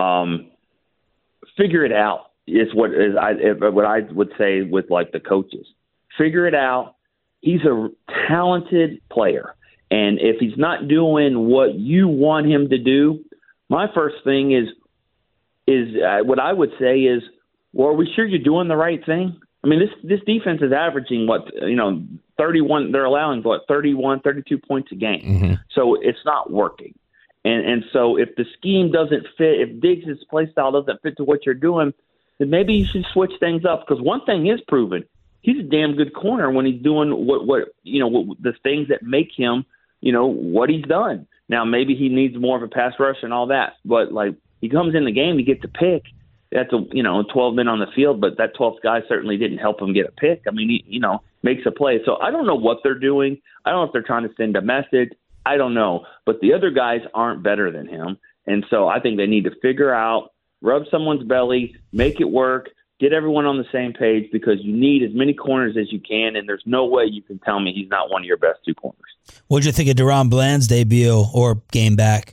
Figure it out is what I would say with like the coaches. Figure it out. He's a talented player, and if he's not doing what you want him to do, my first thing is what I would say is, well, are we sure you're doing the right thing? I mean, this defense is averaging 31. They're allowing 31, 32 points a game. Mm-hmm. So it's not working. And so if the scheme doesn't fit, if Diggs' play style doesn't fit to what you're doing, then maybe you should switch things up. Because one thing is proven: he's a damn good corner when he's doing what the things that make him, what he's done. Now maybe he needs more of a pass rush and all that, but like he comes in the game, he gets a pick. That's 12 men on the field, but that 12th guy certainly didn't help him get a pick. I mean, he makes a play. So I don't know what they're doing. I don't know if they're trying to send a message. I don't know. But the other guys aren't better than him. And so I think they need to figure out, rub someone's belly, make it work, get everyone on the same page, because you need as many corners as you can, and there's no way you can tell me he's not one of your best 2 corners. What'd you think of Deron Bland's debut or game back?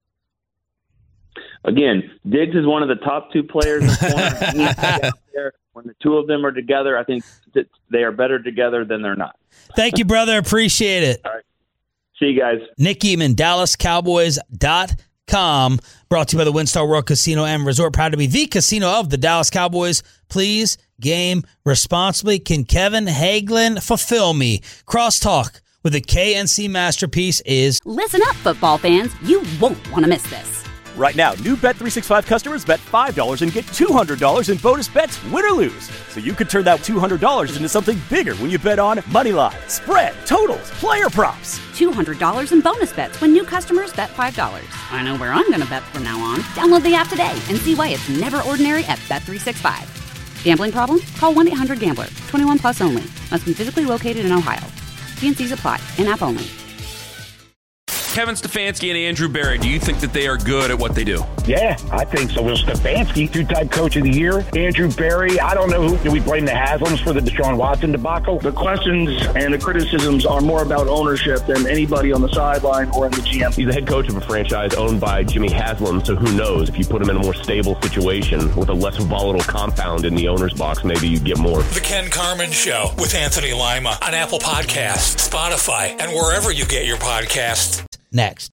Again, Diggs is one of the top 2 players in the corner. When the 2 of them are together, I think that they are better together than they're not. Thank you, brother. Appreciate it. All right. See you guys. Nick Eatman, DallasCowboys.com. Brought to you by the WinStar World Casino and Resort. Proud to be the casino of the Dallas Cowboys. Please game responsibly. Can Kevin Hagelin fulfill me? Crosstalk with the KNC masterpiece is... Listen up, football fans. You won't want to miss this. Right now, new Bet365 customers bet $5 and get $200 in bonus bets, win or lose. So you could turn that $200 into something bigger when you bet on Moneyline, spread, totals, player props. $200 in bonus bets when new customers bet $5. I know where I'm going to bet from now on. Download the app today and see why it's never ordinary at Bet365. Gambling problem? Call 1-800-GAMBLER. 21 plus only. Must be physically located in Ohio. T&Cs apply. In-app only. Kevin Stefanski and Andrew Berry, do you think that they are good at what they do? Yeah, I think so. Will Stefanski, two-time coach of the year. Andrew Berry, I don't know who. Do we blame the Haslams for the Deshaun Watson debacle? The questions and the criticisms are more about ownership than anybody on the sideline or in the GM. He's the head coach of a franchise owned by Jimmy Haslam, so who knows? If you put him in a more stable situation with a less volatile compound in the owner's box, maybe you get more. The Ken Carman Show with Anthony Lima on Apple Podcasts, Spotify, and wherever you get your podcasts. Next.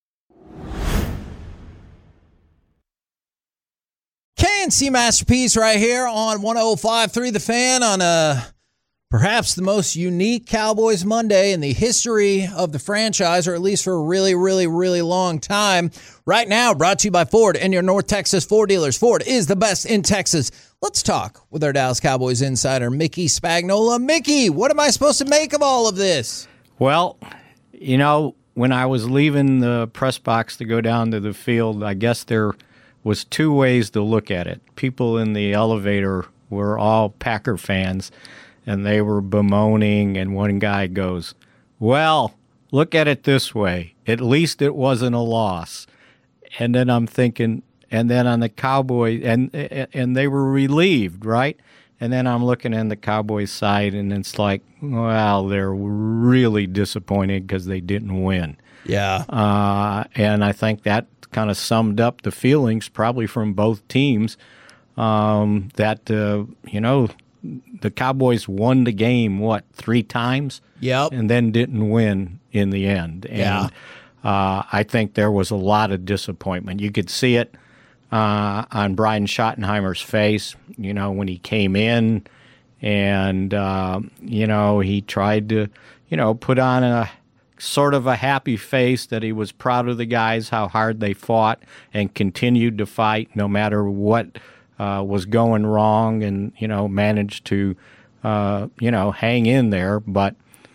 KNC Masterpiece right here on 105.3 The Fan on perhaps the most unique Cowboys Monday in the history of the franchise, or at least for a really, really, really long time. Right now, brought to you by Ford and your North Texas Ford dealers. Ford is the best in Texas. Let's talk with our Dallas Cowboys insider, Mickey Spagnola. Mickey, what am I supposed to make of all of this? Well, you know, when I was leaving the press box to go down to the field, I guess there was two ways to look at it. People in the elevator were all Packer fans, and they were bemoaning, and one guy goes, well, look at it this way. At least it wasn't a loss. And then I'm thinking, and then on the Cowboys, and they were relieved, right? And then I'm looking at the Cowboys side, and it's like, well, they're really disappointed because they didn't win. Yeah. And I think that kind of summed up the feelings probably from both teams that, you know, the Cowboys won the game, 3 times? Yep. And then didn't win in the end. Yeah. And I think there was a lot of disappointment. You could see it on Brian Schottenheimer's face, you know, when he came in and, you know, he tried to, you know, put on a sort of a happy face that he was proud of the guys, how hard they fought and continued to fight no matter what was going wrong, and, you know, managed to, you know, hang in there. But,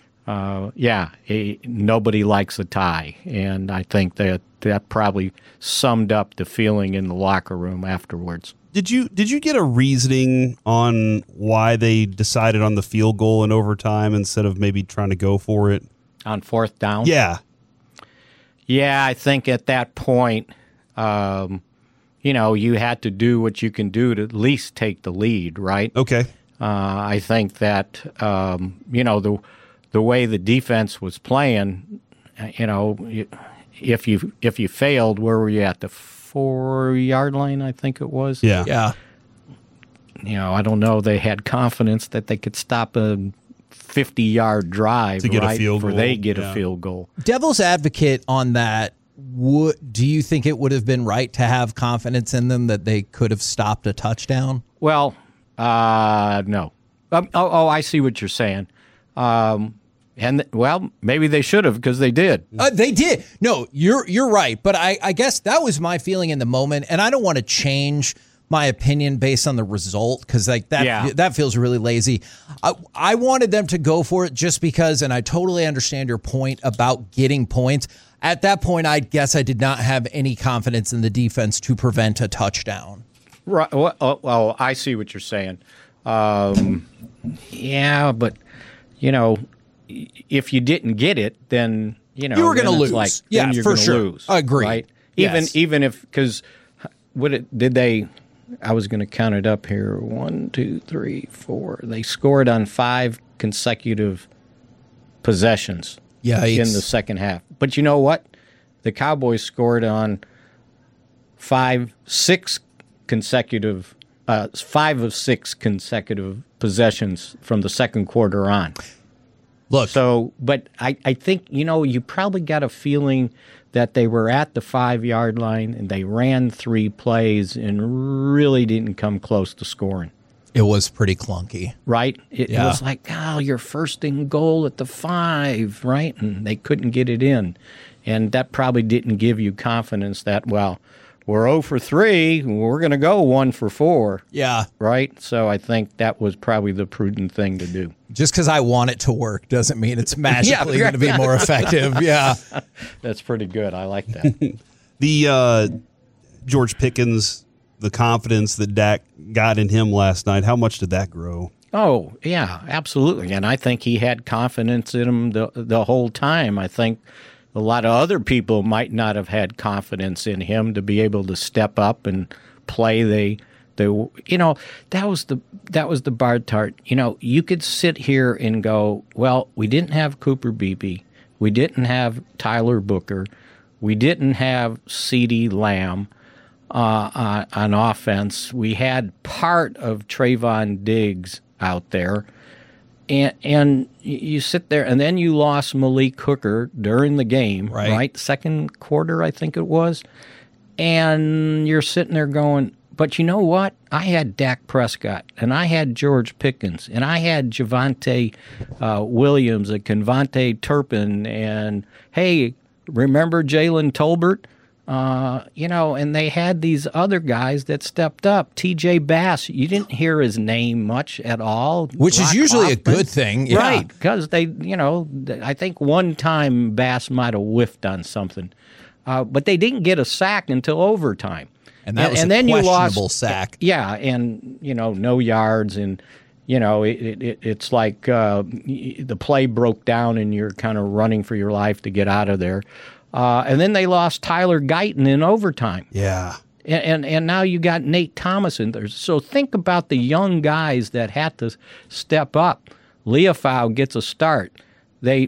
nobody likes a tie. And I think that probably summed up the feeling in the locker room afterwards. Did you get a reasoning on why they decided on the field goal in overtime instead of maybe trying to go for it? On 4th down? Yeah. Yeah, I think at that point, you know, you had to do what you can do to at least take the lead, right? Okay. I think that, you know, the way the defense was playing, you know, if you failed, where were you at? The 4-yard line, I think it was? Yeah. Yeah. You know, I don't know. They had confidence that they could stop a 50-yard drive to get right, a field goal. They get a field goal. Devil's advocate on that, do you think it would have been right to have confidence in them that they could have stopped a touchdown? Well, no. I see what you're saying. Well, maybe they should have, because they did. They did. No, you're right. But I guess that was my feeling in the moment, and I don't want to change my opinion based on the result, because like that feels really lazy. I wanted them to go for it just because, and I totally understand your point about getting points. At that point, I guess I did not have any confidence in the defense to prevent a touchdown. Right. Well, I see what you're saying. Yeah, but you know, if you didn't get it, then you know you were going to lose. Like, yeah, you're for sure. Lose, Agree. Right. Yes. Even if, because did they? I was going to count it up here. 1, 2, 3, 4. They scored on 5 consecutive possessions. Yikes. In the second half. But you know what? The Cowboys scored on 5 of 6 consecutive possessions from the second quarter on. Look. So, but I think, you know, you probably got a feeling that they were at the 5-yard line and they ran 3 plays and really didn't come close to scoring. It was pretty clunky. Right? It was like, you're first and goal at the 5, right? And they couldn't get it in. And that probably didn't give you confidence that, well, we're 0 for 3, we're going to go 1 for 4. Yeah. Right? So I think that was probably the prudent thing to do. Just because I want it to work doesn't mean it's magically going to be more effective. Yeah. That's pretty good. I like that. The George Pickens, the confidence that Dak got in him last night, how much did that grow? Oh, yeah, absolutely. And I think he had confidence in him the whole time. I think, a lot of other people might not have had confidence in him to be able to step up and play. That was the Bart Tart. You could sit here and go, well, we didn't have Cooper Beebe, we didn't have Tyler Booker, we didn't have CeeDee Lamb on offense. We had part of Trayvon Diggs out there. And you sit there, and then you lost Malik Hooker during the game, right? Second quarter, I think it was. And you're sitting there going, but you know what? I had Dak Prescott, and I had George Pickens, and I had Javonte Williams and Convante Turpin, and, hey, remember Jalen Tolbert? And they had these other guys that stepped up. T.J. Bass, you didn't hear his name much at all. Which is usually a good thing. Yeah. Right, because I think one time Bass might have whiffed on something. But they didn't get a sack until overtime. And that was a questionable sack. Yeah, and, no yards, and, it's like the play broke down and you're kind of running for your life to get out of there. And then they lost Tyler Guyton in overtime. Yeah. And now you got Nate Thomas in there. So think about the young guys that had to step up. Leofau gets a start. They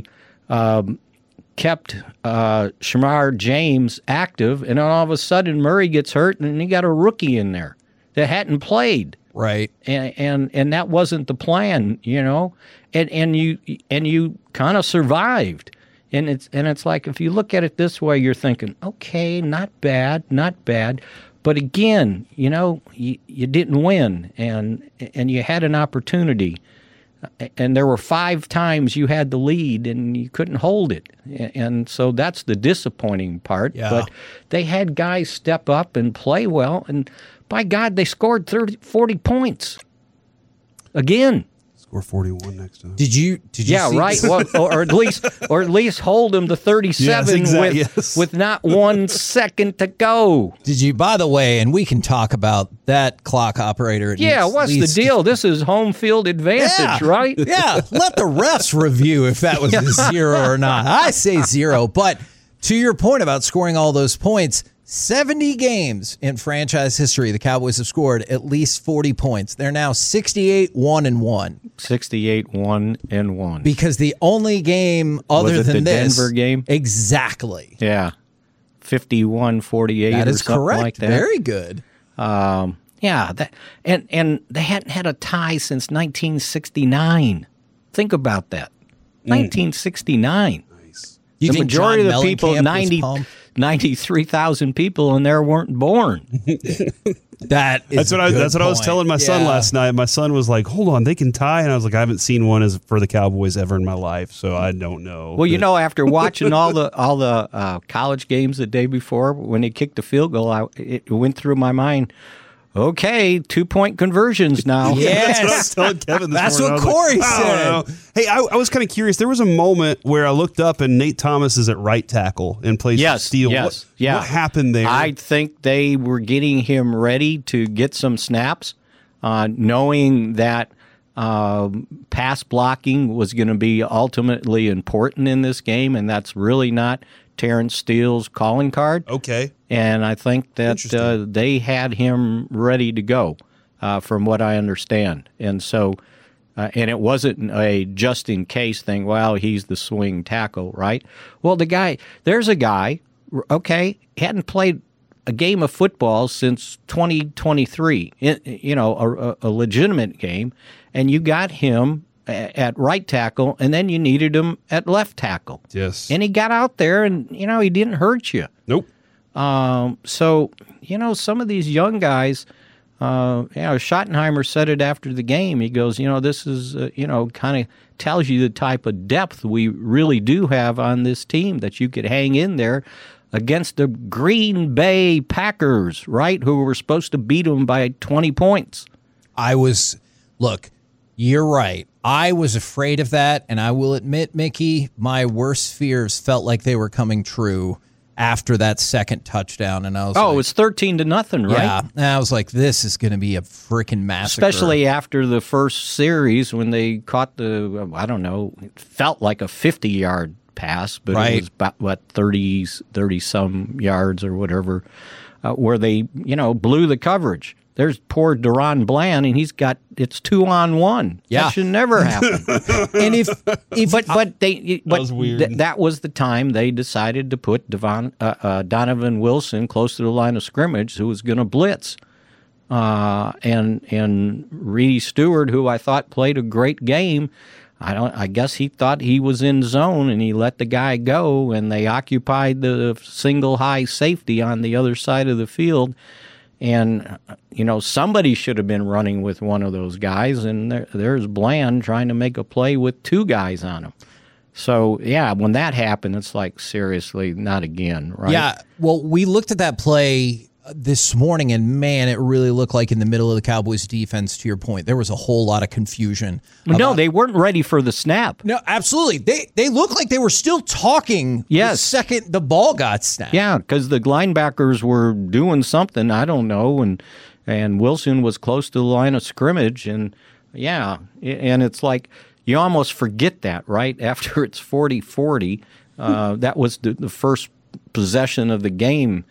kept Shamar James active, and then all of a sudden Murray gets hurt, and you got a rookie in there that hadn't played. Right. And that wasn't the plan, And you kind of survived. And it's like, if you look at it this way, you're thinking, okay, not bad. But again, you didn't win, and you had an opportunity. And there were 5 times you had the lead, and you couldn't hold it. And so that's the disappointing part. Yeah. But they had guys step up and play well, and by God, they scored 40 points. Again. Score 41 next time. Did you? Yeah, see right. Well, or at least hold them to 37 with not 1 second to go. Did you? By the way, and we can talk about that clock operator. Yeah, what's the deal? This is home field advantage, right? Yeah, let the refs review if that was a 0 or not. I say 0, but to your point about scoring all those points. 70 games in franchise history, the Cowboys have scored at least 40 points. They're now 68-1-1. 68-1-1. Because the only game other than this, Denver game, exactly. Yeah, 51-48. That is or something correct. Like that. Very good. Yeah, and they hadn't had a tie since 1969. Think about that. 1969. Nice. The majority of the people, 93,000 people in there weren't born. That's what I was telling my son last night. My son was like, "Hold on, they can tie," and I was like, "I haven't seen one for the Cowboys ever in my life, so I don't know." Well, after watching all the college games the day before, when they kicked the field goal, it went through my mind. Okay, 2-point conversions now. Yes. That's what I was telling Kevin this That's morning. what Corey said. Hey, I was kind of curious. There was a moment where I looked up and Nate Thomas is at right tackle and plays Steele. Yes, what happened there? I think they were getting him ready to get some snaps, knowing that pass blocking was going to be ultimately important in this game, and that's really not Terrence Steele's calling card. Okay. And I think that they had him ready to go, from what I understand. And so, and it wasn't a just-in-case thing, well, he's the swing tackle, right? Well, there's a guy, okay, hadn't played a game of football since 2023, a legitimate game, and you got him at right tackle, and then you needed him at left tackle. Yes. And he got out there, and, he didn't hurt you. Nope. So, some of these young guys, Schottenheimer said it after the game. He goes, this is, kind of tells you the type of depth we really do have on this team, that you could hang in there against the Green Bay Packers, right, who were supposed to beat them by 20 points. Look, you're right. I was afraid of that, and I will admit, Mickey, my worst fears felt like they were coming true after that second touchdown, and I was it was 13-0, right? Yeah, and I was like, this is going to be a freaking massacre. Especially after the first series when they caught it felt like a 50-yard pass, but Right. it was about 30 some yards or whatever, where they, blew the coverage. There's poor Deron Bland, and it's 2-on-1. Yeah. That should never happen. And if that was weird. That was the time they decided to put Donovan Wilson close to the line of scrimmage, who was going to blitz. And Reedy Stewart, who I thought played a great game, I guess he thought he was in zone, and he let the guy go, and they occupied the single high safety on the other side of the field. And, somebody should have been running with one of those guys, and there's Bland trying to make a play with two guys on him. So, yeah, when that happened, it's like, seriously, not again, right? Yeah, well, we looked at that play this morning, and man, it really looked like in the middle of the Cowboys defense, to your point, there was a whole lot of confusion. No, they weren't ready for the snap. No, absolutely. They looked like they were still talking the second the ball got snapped. Yeah, because the linebackers were doing something, I don't know, and Wilson was close to the line of scrimmage, and and it's like you almost forget that, right? After it's 40-40, that was the first possession of the game.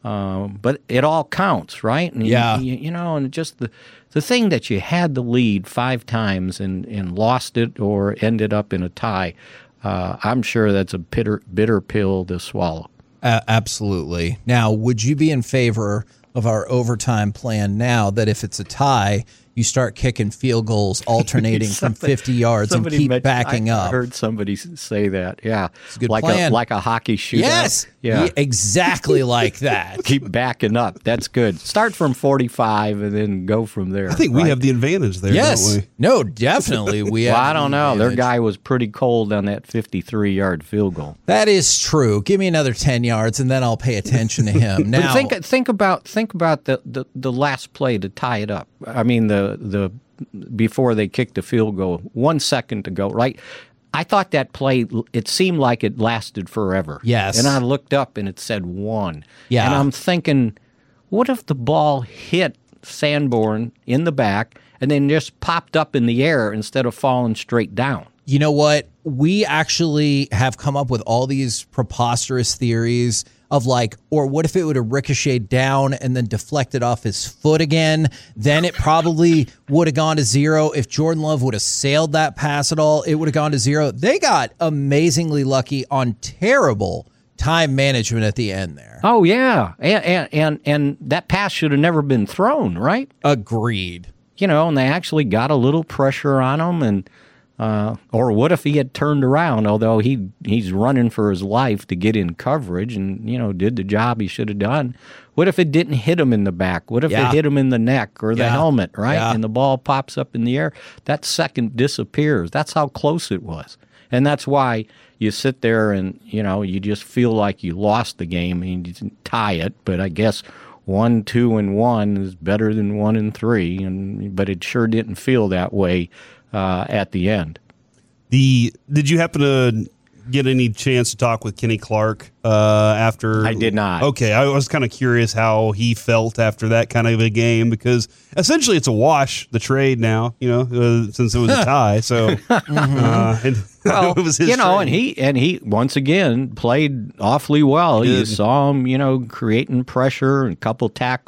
But it all counts, right? And and just the thing that you had the lead 5 times and lost it or ended up in a tie, I'm sure that's a bitter pill to swallow. Absolutely. Now, would you be in favor of our overtime plan now that if it's a tie, you start kicking field goals alternating from 50 yards and keep backing up? I heard somebody say that. Yeah. It's a good like plan. Like a hockey shootout. Yes. Yeah. Exactly like that. Keep backing up. That's good. Start from 45 and then go from there. I think we have the advantage there, Yes. don't we? No, definitely we have. Well, I don't know. Their advantage. guy was pretty cold on that 53-yard field goal. That is true. Give me another 10 yards and then I'll pay attention to him. Now, But think about the last play to tie it up. I mean the before they kicked the field goal, 1 second to go, right? I thought that play, it seemed like it lasted forever. Yes. And I looked up and it said 1. Yeah. And I'm thinking, what if the ball hit Sanborn in the back and then just popped up in the air instead of falling straight down? you know what? We actually have come up with all these preposterous theories of like, or what if it would have ricocheted down and then deflected off his foot again? Then it probably would have gone to zero. If Jordan Love would have sailed that pass at all, it would have gone to zero. They got amazingly lucky on terrible time management at the end there. Oh, yeah. And that pass should have never been thrown, right? Agreed. You know, and they actually got a little pressure on him, and or what if he had turned around, although he's running for his life to get in coverage and, you know, did the job he should have done. What if it didn't hit him in the back? What if it hit him in the neck or the helmet, right? Yeah. And the ball pops up in the air? That second disappears. That's how close it was. And that's why you sit there and, you know, you just feel like you lost the game and you didn't tie it. But I guess 1, 2, and 1 is better than 1 and 3. But it sure didn't feel that way at the end. Did you happen to get any chance to talk with Kenny Clark after? I did not. Okay, I was kind of curious how he felt after that kind of a game, because essentially it's a wash, the trade now, you know, since it was a tie. So and well, it was his you know, trade. and he once again played awfully well. You saw him, you know, creating pressure and a couple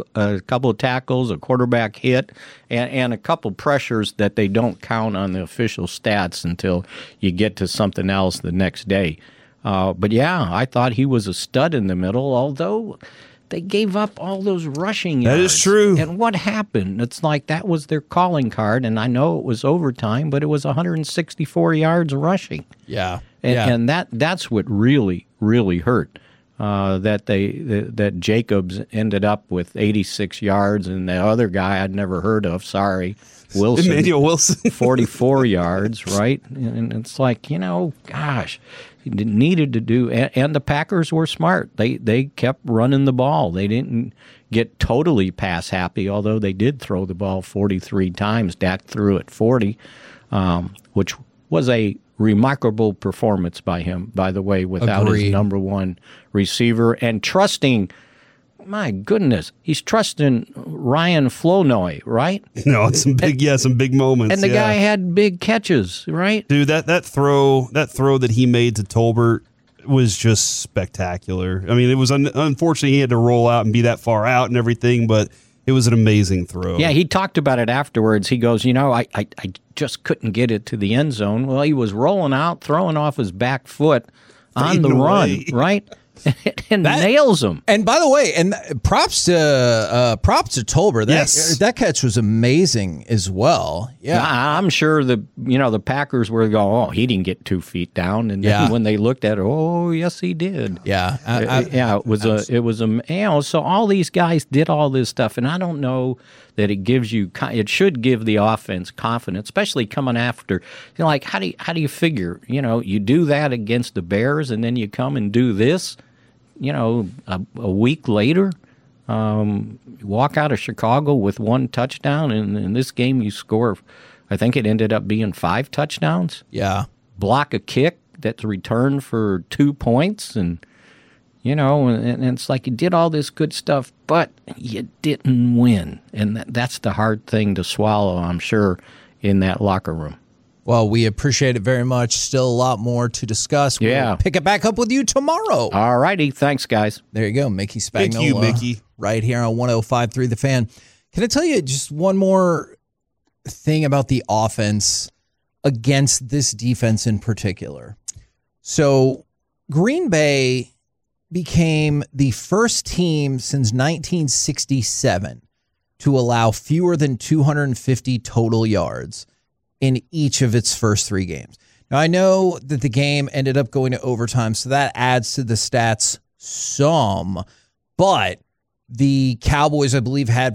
of tackles, a quarterback hit, and a couple pressures that they don't count on the official stats until you get to something else the next day. But yeah, I thought he was a stud in the middle, although they gave up all those rushing yards. That is true. And what happened? It's like that was their calling card, and I know it was overtime, but it was 164 yards rushing. Yeah. And that's what really, really hurt. That Jacobs ended up with 86 yards, and the other guy I'd never heard of, Wilson. Emmanuel Wilson. 44 yards, right? And it's like, you know, gosh, he needed to do, and the Packers were smart. They kept running the ball. They didn't get totally pass happy, although they did throw the ball 43 times. Dak threw it 40, which was a remarkable performance by him, by the way, without his number one receiver, and trusting, my goodness, he's trusting Ryan Flournoy, right? No, it's some big moments. And the guy had big catches, right? Dude, that throw that he made to Tolbert was just spectacular. I mean, it was unfortunate he had to roll out and be that far out and everything, but it was an amazing throw. Yeah, he talked about it afterwards. He goes, I just couldn't get it to the end zone. Well, he was rolling out, throwing off his back foot on the run, right? And nails him. And by the way, and props to Tolbert. That catch was amazing as well. Yeah, I'm sure the Packers were going, oh, he didn't get 2 feet down, and then when they looked at it, oh, yes, he did. Yeah, it was so all these guys did all this stuff, and I don't know that it should give the offense confidence, especially coming after. Like how do you figure? You do that against the Bears, and then you come and do this. A week later, you walk out of Chicago with 1 touchdown, and in this game you score, I think it ended up being 5 touchdowns. Yeah. Block a kick that's returned for 2 points, and it's like you did all this good stuff, but you didn't win. And that's the hard thing to swallow, I'm sure, in that locker room. Well, we appreciate it very much. Still a lot more to discuss. We'll pick it back up with you tomorrow. All righty. Thanks, guys. There you go. Mickey Spagnola. Thank you, Mickey. Right here on 105.3 The Fan. Can I tell you just one more thing about the offense against this defense in particular? So Green Bay became the first team since 1967 to allow fewer than 250 total yards in each of its first 3 games. Now, I know that the game ended up going to overtime, so that adds to the stats some, but the Cowboys, I believe, had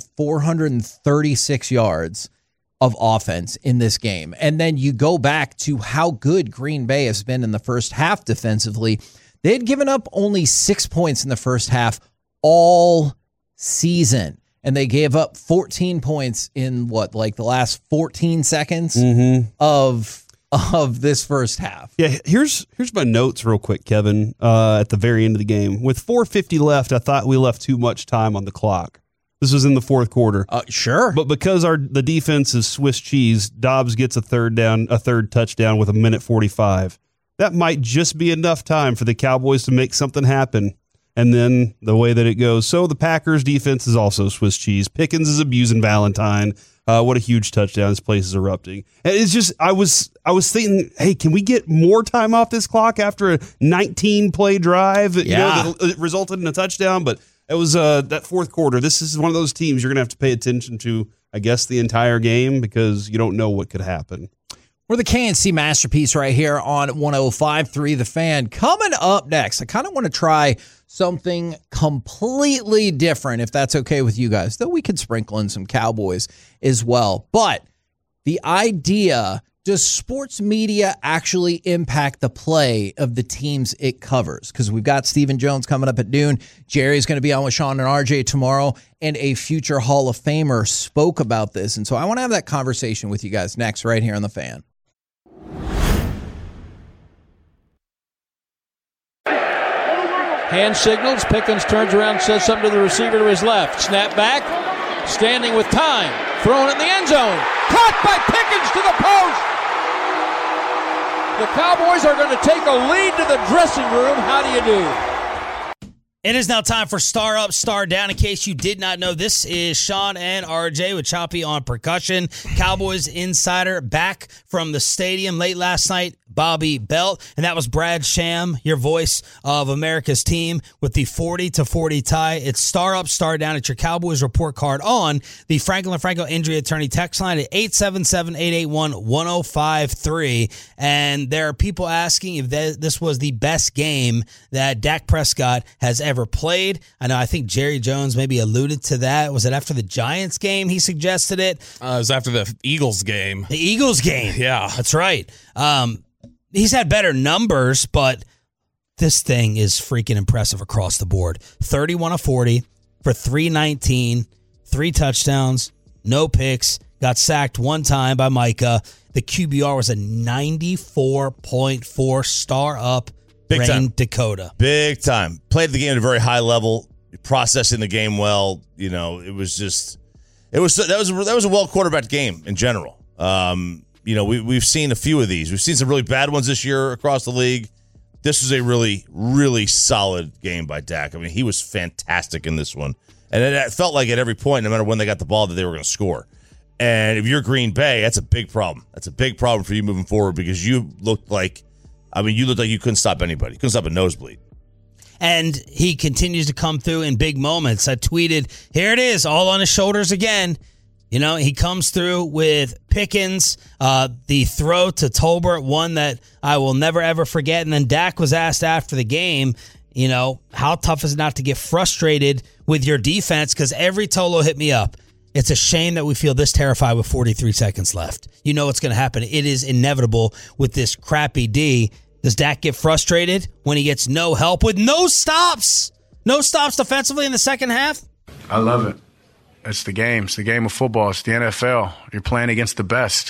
436 yards of offense in this game. And then you go back to how good Green Bay has been in the first half defensively. They had given up only 6 points in the first half all season. And they gave up 14 points in the last 14 seconds of this first half. Yeah, here's my notes real quick, Kevin, at the very end of the game. With 4:50 left, I thought we left too much time on the clock. This was in the fourth quarter. Sure. But because the defense is Swiss cheese, Dobbs gets a third touchdown with 1:45. That might just be enough time for the Cowboys to make something happen. And then the way that it goes. So the Packers defense is also Swiss cheese. Pickens is abusing Valentine. What a huge touchdown. This place is erupting. And it's just, I was thinking, hey, can we get more time off this clock after a 19-play drive that resulted in a touchdown? But it was that fourth quarter. This is one of those teams you're going to have to pay attention to, I guess, the entire game because you don't know what could happen. We're the KNC Masterpiece right here on 105.3 The Fan. Coming up next, I kind of want to try something completely different, if that's okay with you guys, though we could sprinkle in some Cowboys as well. But the idea, does sports media actually impact the play of the teams it covers? Because we've got Stephen Jones coming up at noon. Jerry's going to be on with Sean and RJ tomorrow, and a future Hall of Famer spoke about this. And so I want to have that conversation with you guys next right here on The Fan. Hand signals. Pickens turns around, says something to the receiver to his left. Snap back. Standing with time. Thrown in the end zone. Caught by Pickens to the post. The Cowboys are going to take a lead to the dressing room. How do you do? It is now time for Star Up, Star Down. In case you did not know, this is Sean and RJ with Choppy on percussion. Cowboys insider back from the stadium late last night, Bobby Belt. And that was Brad Sham, your voice of America's team, with the 40-40 tie. It's Star Up, Star Down. It's your Cowboys report card on the Franklin Franco Injury Attorney text line at 877-881-1053. And there are people asking if this was the best game that Dak Prescott has ever played. I think Jerry Jones maybe alluded to that. Was it after the Giants game he suggested it? It was after the Eagles game. The Eagles game. Yeah. That's right. He's had better numbers, but this thing is freaking impressive across the board. 31 of 40 for 319, 3 touchdowns, no picks, got sacked one time by Micah. The QBR was a 94.4. Star Up. Big time. Dakota. Big time. Played the game at a very high level, processing the game well. You know, it was just, that was a well quarterbacked game in general. We've seen a few of these. We've seen some really bad ones this year across the league. this was a really, really solid game by Dak. I mean, he was fantastic in this one. And it felt like at every point, no matter when they got the ball, that they were going to score. And if you're Green Bay, that's a big problem. That's a big problem for you moving forward because you looked like you couldn't stop anybody. You couldn't stop a nosebleed. And he continues to come through in big moments. I tweeted, here it is, all on his shoulders again. You know, he comes through with Pickens, the throw to Tolbert, one that I will never, ever forget. And then Dak was asked after the game, you know, how tough is it not to get frustrated with your defense? Because every Tolo hit me up. It's a shame that we feel this terrified with 43 seconds left. You know what's going to happen. It is inevitable with this crappy D. Does Dak get frustrated when he gets no help with no stops? No stops defensively in the second half? I love it. It's the game. It's the game of football. It's the NFL. You're playing against the best.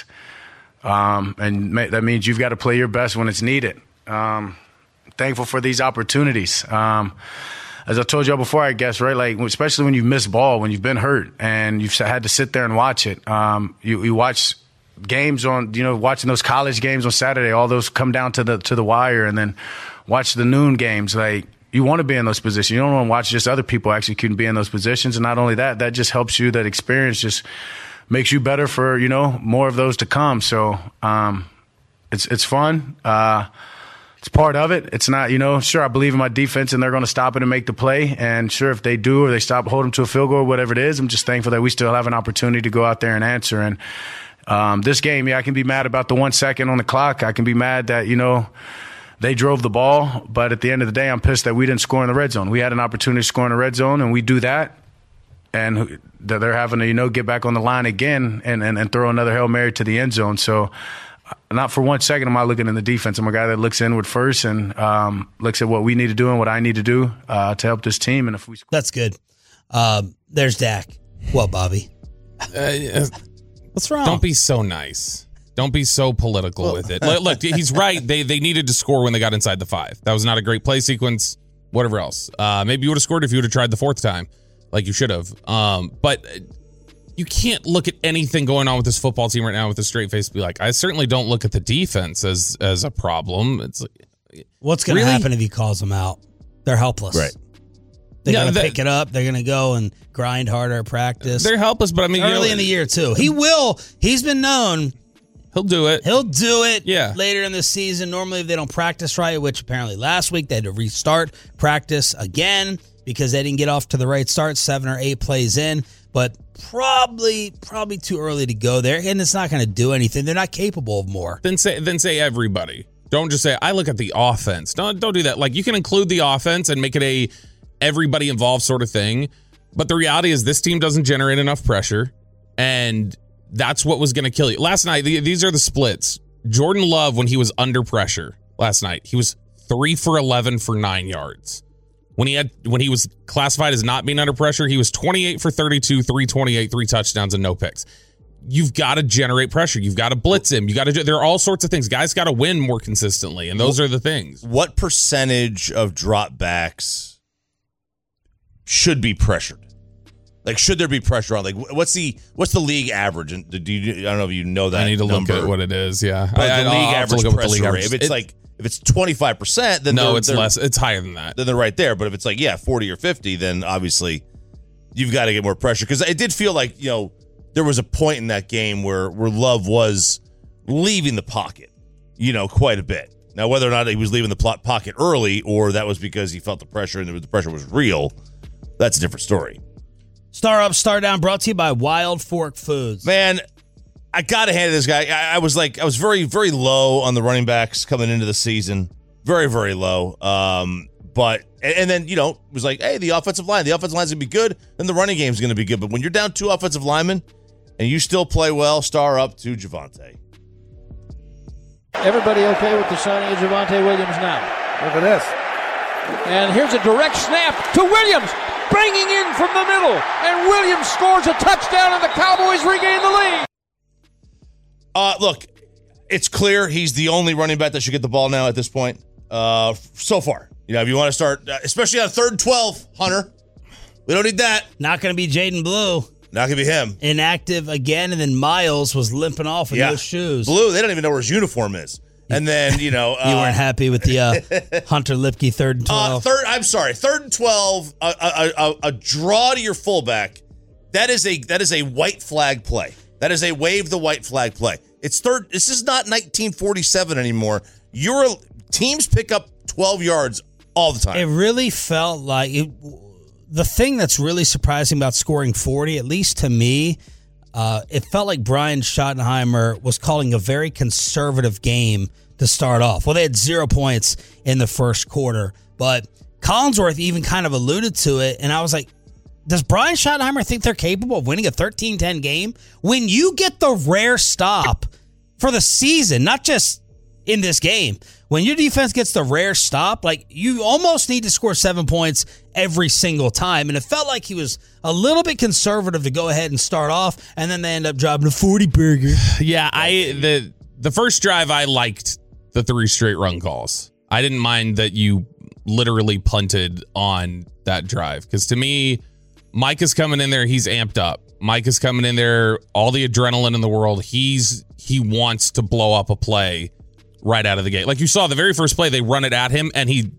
And that means you've got to play your best when it's needed. Thankful for these opportunities. As I told y'all before, I guess, right? Like, especially when you've missed ball, when you've been hurt and you've had to sit there and watch it. You watch games on, watching those college games on Saturday, all those come down to the wire, and then watch the noon games. Like, you want to be in those positions. You don't want to watch just other people execute and be in those positions. And not only that, that just helps you. That experience just makes you better for, more of those to come. So it's fun. It's part of it. It's not, sure, I believe in my defense and they're going to stop it and make the play. And sure, if they do or they hold them to a field goal or whatever it is, I'm just thankful that we still have an opportunity to go out there and answer. And this game, I can be mad about the 1 second on the clock. I can be mad that, they drove the ball. But at the end of the day, I'm pissed that we didn't score in the red zone. We had an opportunity to score in the red zone, and we do that. And they're having to, get back on the line again and throw another Hail Mary to the end zone. So not for 1 second am I looking in the defense. I'm a guy that looks inward first and looks at what we need to do and what I need to do to help this team. And if we score. That's good. There's Dak. What, Bobby? What's wrong? Don't be so nice. Don't be so political with it. Look, he's right. They needed to score when they got inside the 5. That was not a great play sequence. Whatever else. Maybe you would have scored if you would have tried the 4th time, like you should have. But you can't look at anything going on with this football team right now with a straight face and be like, I certainly don't look at the defense as a problem. It's like, what's going to happen if he calls them out? They're helpless. Right. They're going to pick it up. They're going to go and grind harder at practice. They're helpless, but I mean, early in the year too. He will. He's been known. He'll do it. Yeah. Later in the season. Normally, if they don't practice right, which apparently last week they had to restart practice again because they didn't get off to the right start, 7 or 8 plays in. But probably too early to go there, and it's not going to do anything. They're not capable of more. Then say everybody. Don't just say I look at the offense. Don't do that. Like, you can include the offense and make it a everybody involved sort of thing. But the reality is this team doesn't generate enough pressure, and that's what was going to kill you. Last night, these are the splits. Jordan Love, when he was under pressure last night, he was 3 for 11 for 9 yards. When he was classified as not being under pressure, he was 28 for 32, 328, 3 touchdowns and no picks. You've got to generate pressure. You've got to blitz him. There are all sorts of things. Guys got to win more consistently, and those are the things. What percentage of dropbacks should be pressured? Like, should there be pressure on? Like, what's the league average? And I don't know if you know that. I need to number. Look at what it is. Yeah, the league average pressure rate. If it's 25%, then it's less. It's higher than that. Then they're right there. But if it's 40 or 50, then obviously you've got to get more pressure. Because it did feel like there was a point in that game where Love was leaving the pocket, quite a bit. Now, whether or not he was leaving the pocket early or that was because he felt the pressure and the pressure was real, that's a different story. Star Up, Star Down, brought to you by Wild Fork Foods. Man, I got to hand it to this guy. I was very, very low on the running backs coming into the season. Very, very low. But then, it was like, hey, the offensive line's going to be good, then the running game's going to be good. But when you're down 2 offensive linemen and you still play well, Star Up to Javonte. Everybody okay with the signing of Javonte Williams now? Look at this. And here's a direct snap to Williams. Bringing in from the middle, and Williams scores a touchdown, and the Cowboys regain the lead. Look, it's clear he's the only running back that should get the ball now at this point. So far, if you want to start, especially on 3rd and 12, Hunter, we don't need that. Not going to be Jaden Blue. Not going to be him. Inactive again, and then Miles was limping off with no shoes. Blue, they don't even know where his uniform is. And then, you weren't happy with the Hunter Lipke 3rd and 12. 3rd and 12, a draw to your fullback. That is a white flag play. That is a wave the white flag play. It's third. This is not 1947 anymore. Teams pick up 12 yards all the time. It really felt like the thing that's really surprising about scoring 40, at least to me, it felt like Brian Schottenheimer was calling a very conservative game to start off. Well, they had 0 points in the first quarter, but Collinsworth even kind of alluded to it, and I was like, does Brian Schottenheimer think they're capable of winning a 13-10 game? When you get the rare stop for the season, not just in this game, when your defense gets the rare stop, like you almost need to score 7 points every single time. And it felt like he was a little bit conservative to go ahead and start off, and then they end up dropping a 40 burger. Yeah, the first drive, I liked the 3 straight run calls. I didn't mind that you literally punted on that drive, because to me, Mike is coming in there. He's amped up. Mike is coming in there. All the adrenaline in the world. He wants to blow up a play right out of the gate. Like you saw the very first play, they run it at him, and he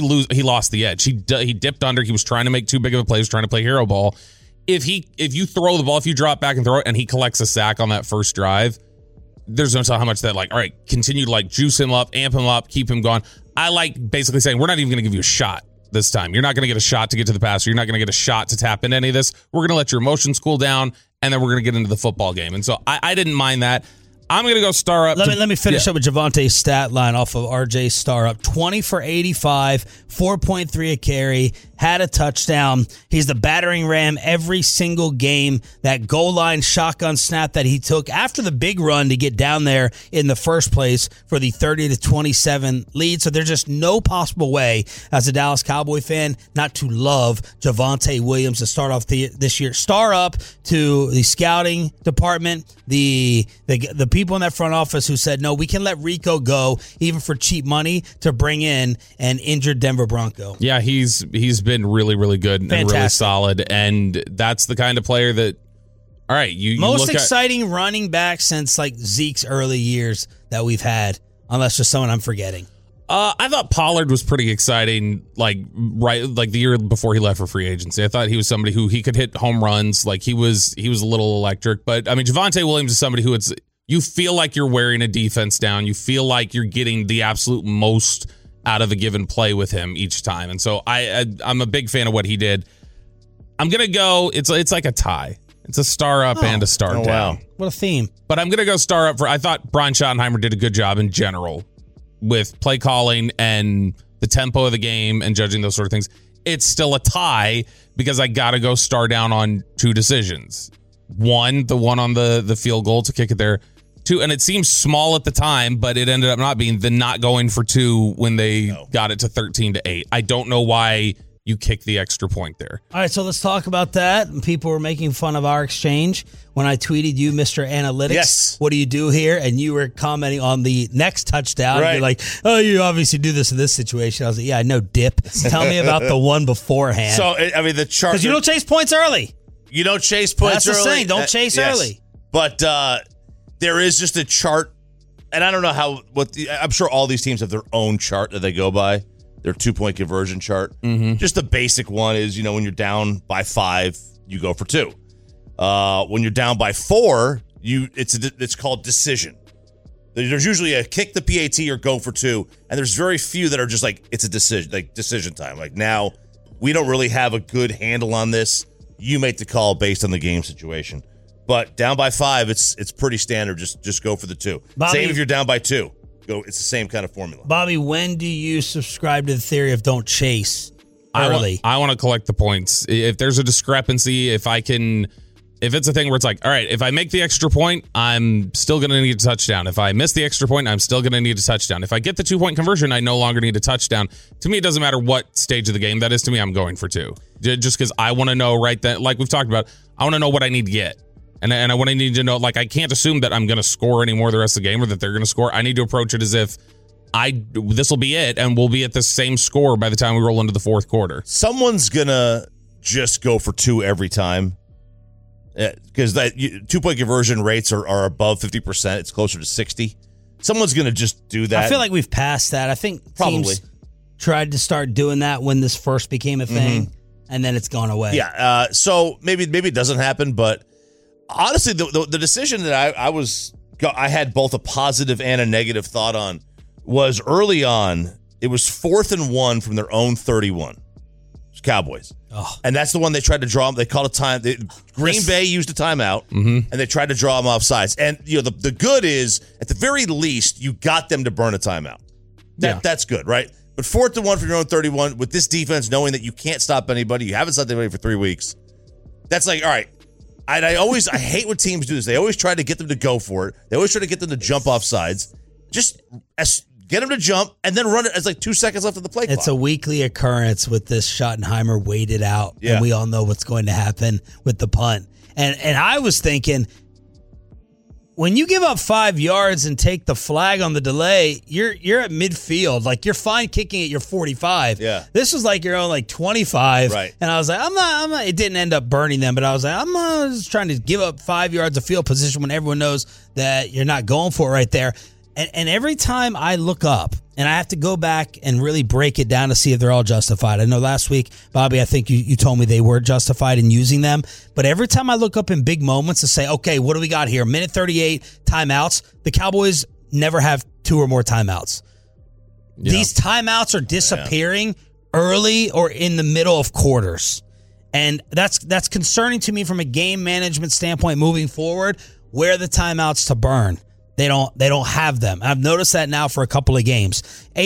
lost the edge. He dipped under. He was trying to make too big of a play. He was trying to play hero ball. If you throw the ball, if you drop back and throw it, and he collects a sack on that first drive, there's no telling how much that, like, all right, continue to like juice him up, amp him up, keep him going. I like basically saying, we're not even going to give you a shot this time. You're not going to get a shot to get to the passer. You're not going to get a shot to tap into any of this. We're going to let your emotions cool down, and then we're going to get into the football game. And so I didn't mind that. I'm going to go star up. Let me finish up with Javonte's stat line off of RJ star up. 20 for 85, 4.3 a carry, had a touchdown. He's the battering ram every single game. That goal line shotgun snap that he took after the big run to get down there in the first place for the 30-27 lead. So there's just no possible way as a Dallas Cowboy fan not to love Javonte Williams to start off this year. Star up to the scouting department, the people in that front office who said, no, we can let Rico go even for cheap money to bring in an injured Denver Bronco. Yeah, he's been really, really good. Fantastic. And really solid. And that's the kind of player that, all right, you most look exciting running back since like Zeke's early years that we've had, unless there's someone I'm forgetting. I thought Pollard was pretty exciting, like the year before he left for free agency. I thought he was somebody who he could hit home runs. Like he was a little electric. But I mean, Javonte Williams is somebody who you feel like you're wearing a defense down. You feel like you're getting the absolute most out of a given play with him each time. And so I'm a big fan of what he did. I'm gonna go. It's like a tie. It's a star up and a star down. Wow. What a theme. But I'm gonna go star up I thought Brian Schottenheimer did a good job in general with play calling and the tempo of the game and judging those sort of things. It's still a tie because I got to go star down on 2 decisions. One, the one on the field goal to kick it there. 2, and it seems small at the time, but it ended up not being the not going for 2 when they got it to 13-8. I don't know why you kick the extra point there. All right, so let's talk about that. People were making fun of our exchange when I tweeted you, Mr. Analytics. Yes. What do you do here? And you were commenting on the next touchdown. Right. You're like, oh, you obviously do this in this situation. I was like, yeah, I know, dip. Tell me about the one beforehand. So, I mean, the chart. Because you don't chase points early. You don't chase points early. That's the saying. Don't chase early. But there is just a chart, and I don't know I'm sure all these teams have their own chart that they go by. Their 2-point conversion chart. Mm-hmm. Just the basic one is, when you're down by 5, you go for 2. When you're down by 4, it's called decision. There's usually a kick the PAT or go for 2, and there's very few that are just like it's a decision, like decision time. Like now, we don't really have a good handle on this. You make the call based on the game situation. But down by 5, it's pretty standard. Just go for the 2. Bobby, same if you're down by 2. It's the same kind of formula. Bobby, when do you subscribe to the theory of don't chase early? I want to collect the points. If there's a discrepancy, if it's a thing where it's like, all right, if I make the extra point, I'm still going to need a touchdown. If I miss the extra point, I'm still going to need a touchdown. If I get the 2-point conversion, I no longer need a touchdown. To me, it doesn't matter what stage of the game that is. To me, I'm going for 2. Just because I want to know right then, like we've talked about, I want to know what I need to get. And I want to need to know, like, I can't assume that I'm going to score anymore the rest of the game or that they're going to score. I need to approach it as if this will be it, and we'll be at the same score by the time we roll into the fourth quarter. Someone's going to just go for 2 every time because that 2-point conversion rates are above 50%. It's closer to 60. Someone's going to just do that. I feel like we've passed that. I think Probably. teams tried to start doing that when this first became a thing, and then it's gone away. Yeah, so maybe it doesn't happen, but honestly, the decision that I had both a positive and a negative thought on was early on. It was 4th and 1 from their own 31. Cowboys. And that's the one they tried to draw. They called a time. Green Bay used a timeout, and they tried to draw them off sides. And the good is, at the very least, you got them to burn a timeout. That's good, right? But 4th and 1 from your own 31 with this defense, knowing that you can't stop anybody, you haven't stopped anybody for 3 weeks. That's like, all right. I hate when teams do this. They always try to get them to go for it. They always try to get them to jump off sides. Just get them to jump and then run it as like 2 seconds left of the play clock. It's a weekly occurrence with this Schottenheimer waited out, and we all know what's going to happen with the punt. And I was thinking, when you give up 5 yards and take the flag on the delay, you're at midfield. Like, you're fine kicking at your 45. Yeah. This was like your own like 25. Right. And I was like, I'm not. It didn't end up burning them, but I was like, I'm not just trying to give up 5 yards of field position when everyone knows that you're not going for it right there. And every time I look up, and I have to go back and really break it down to see if they're all justified. I know last week, Bobby, I think you told me they were justified in using them. But every time I look up in big moments to say, okay, what do we got here? Minute 38, timeouts. The Cowboys never have 2 or more timeouts. Yeah. These timeouts are disappearing early or in the middle of quarters. And that's concerning to me from a game management standpoint moving forward. Where are the timeouts to burn? They don't have them. I've noticed that now for a couple of games.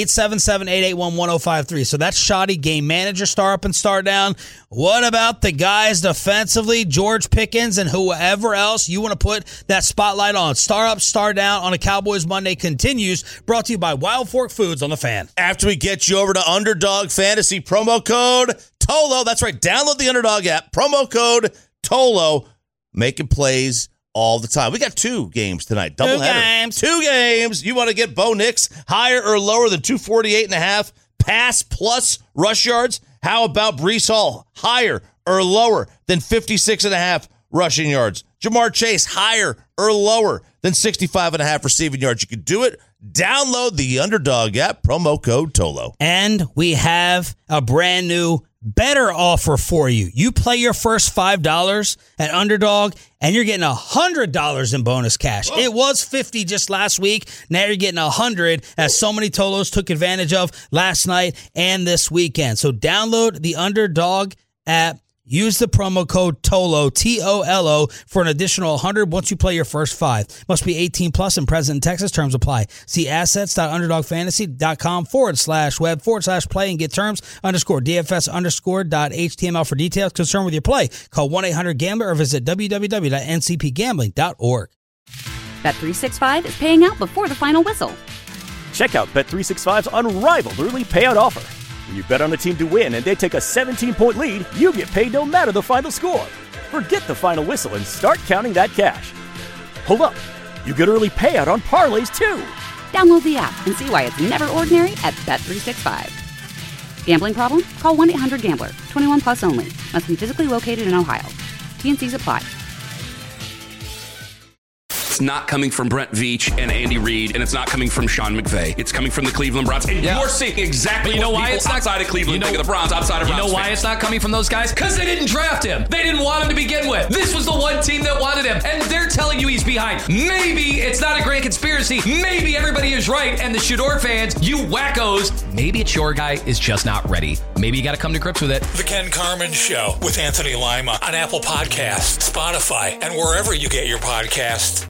877-881-1053. So that's shoddy game manager, star up and star down. What about the guys defensively, George Pickens and whoever else you want to put that spotlight on? Star up, star down on a Cowboys Monday continues. Brought to you by Wild Fork Foods on The Fan. After we get you over to Underdog Fantasy, promo code TOLO. That's right. Download the Underdog app. Promo code TOLO. Making plays all the time. We got 2 games tonight. Doubleheader. 2 games. You want to get Bo Nix higher or lower than 248.5 pass plus rush yards? How about Breece Hall higher or lower than 56.5 rushing yards? Jamar Chase higher or lower than 65.5 receiving yards? You can do it. Download the Underdog app. Promo code TOLO. And we have a brand new better offer for you. You play your first $5 at Underdog, and you're getting $100 in bonus cash. It was $50 just last week. Now you're getting $100, as so many Tolos took advantage of last night and this weekend. So download the Underdog app. Use the promo code TOLO, T-O-L-O, for an additional $100 once you play your first 5. Must be 18 plus and present in Texas. Terms apply. See assets.underdogfantasy.com/web/play and get terms _DFS_.html for details. Concerned with your play, call 1-800-GAMBLER or visit www.ncpgambling.org. Bet365 is paying out before the final whistle. Check out Bet365's unrivaled early payout offer. When you bet on a team to win and they take a 17-point lead, you get paid no matter the final score. Forget the final whistle and start counting that cash. Hold up. You get early payout on parlays, too. Download the app and see why it's never ordinary at Bet365. Gambling problem? Call 1-800-GAMBLER. 21 plus only. Must be physically located in Ohio. T&Cs apply. It's not coming from Brent Veach and Andy Reid, and it's not coming from Sean McVay. It's coming from the Cleveland Browns. And you're seeing exactly what people outside of Cleveland think of the Browns, outside of Browns. You know why it's not coming from those guys? Because they didn't draft him. They didn't want him to begin with. This was the one team that wanted him, and they're telling you he's behind. Maybe it's not a great conspiracy. Maybe everybody is right, and the Shador fans, you wackos, maybe it's your guy is just not ready. Maybe you got to come to grips with it. The Ken Carman Show with Anthony Lima on Apple Podcasts, Spotify, and wherever you get your podcasts.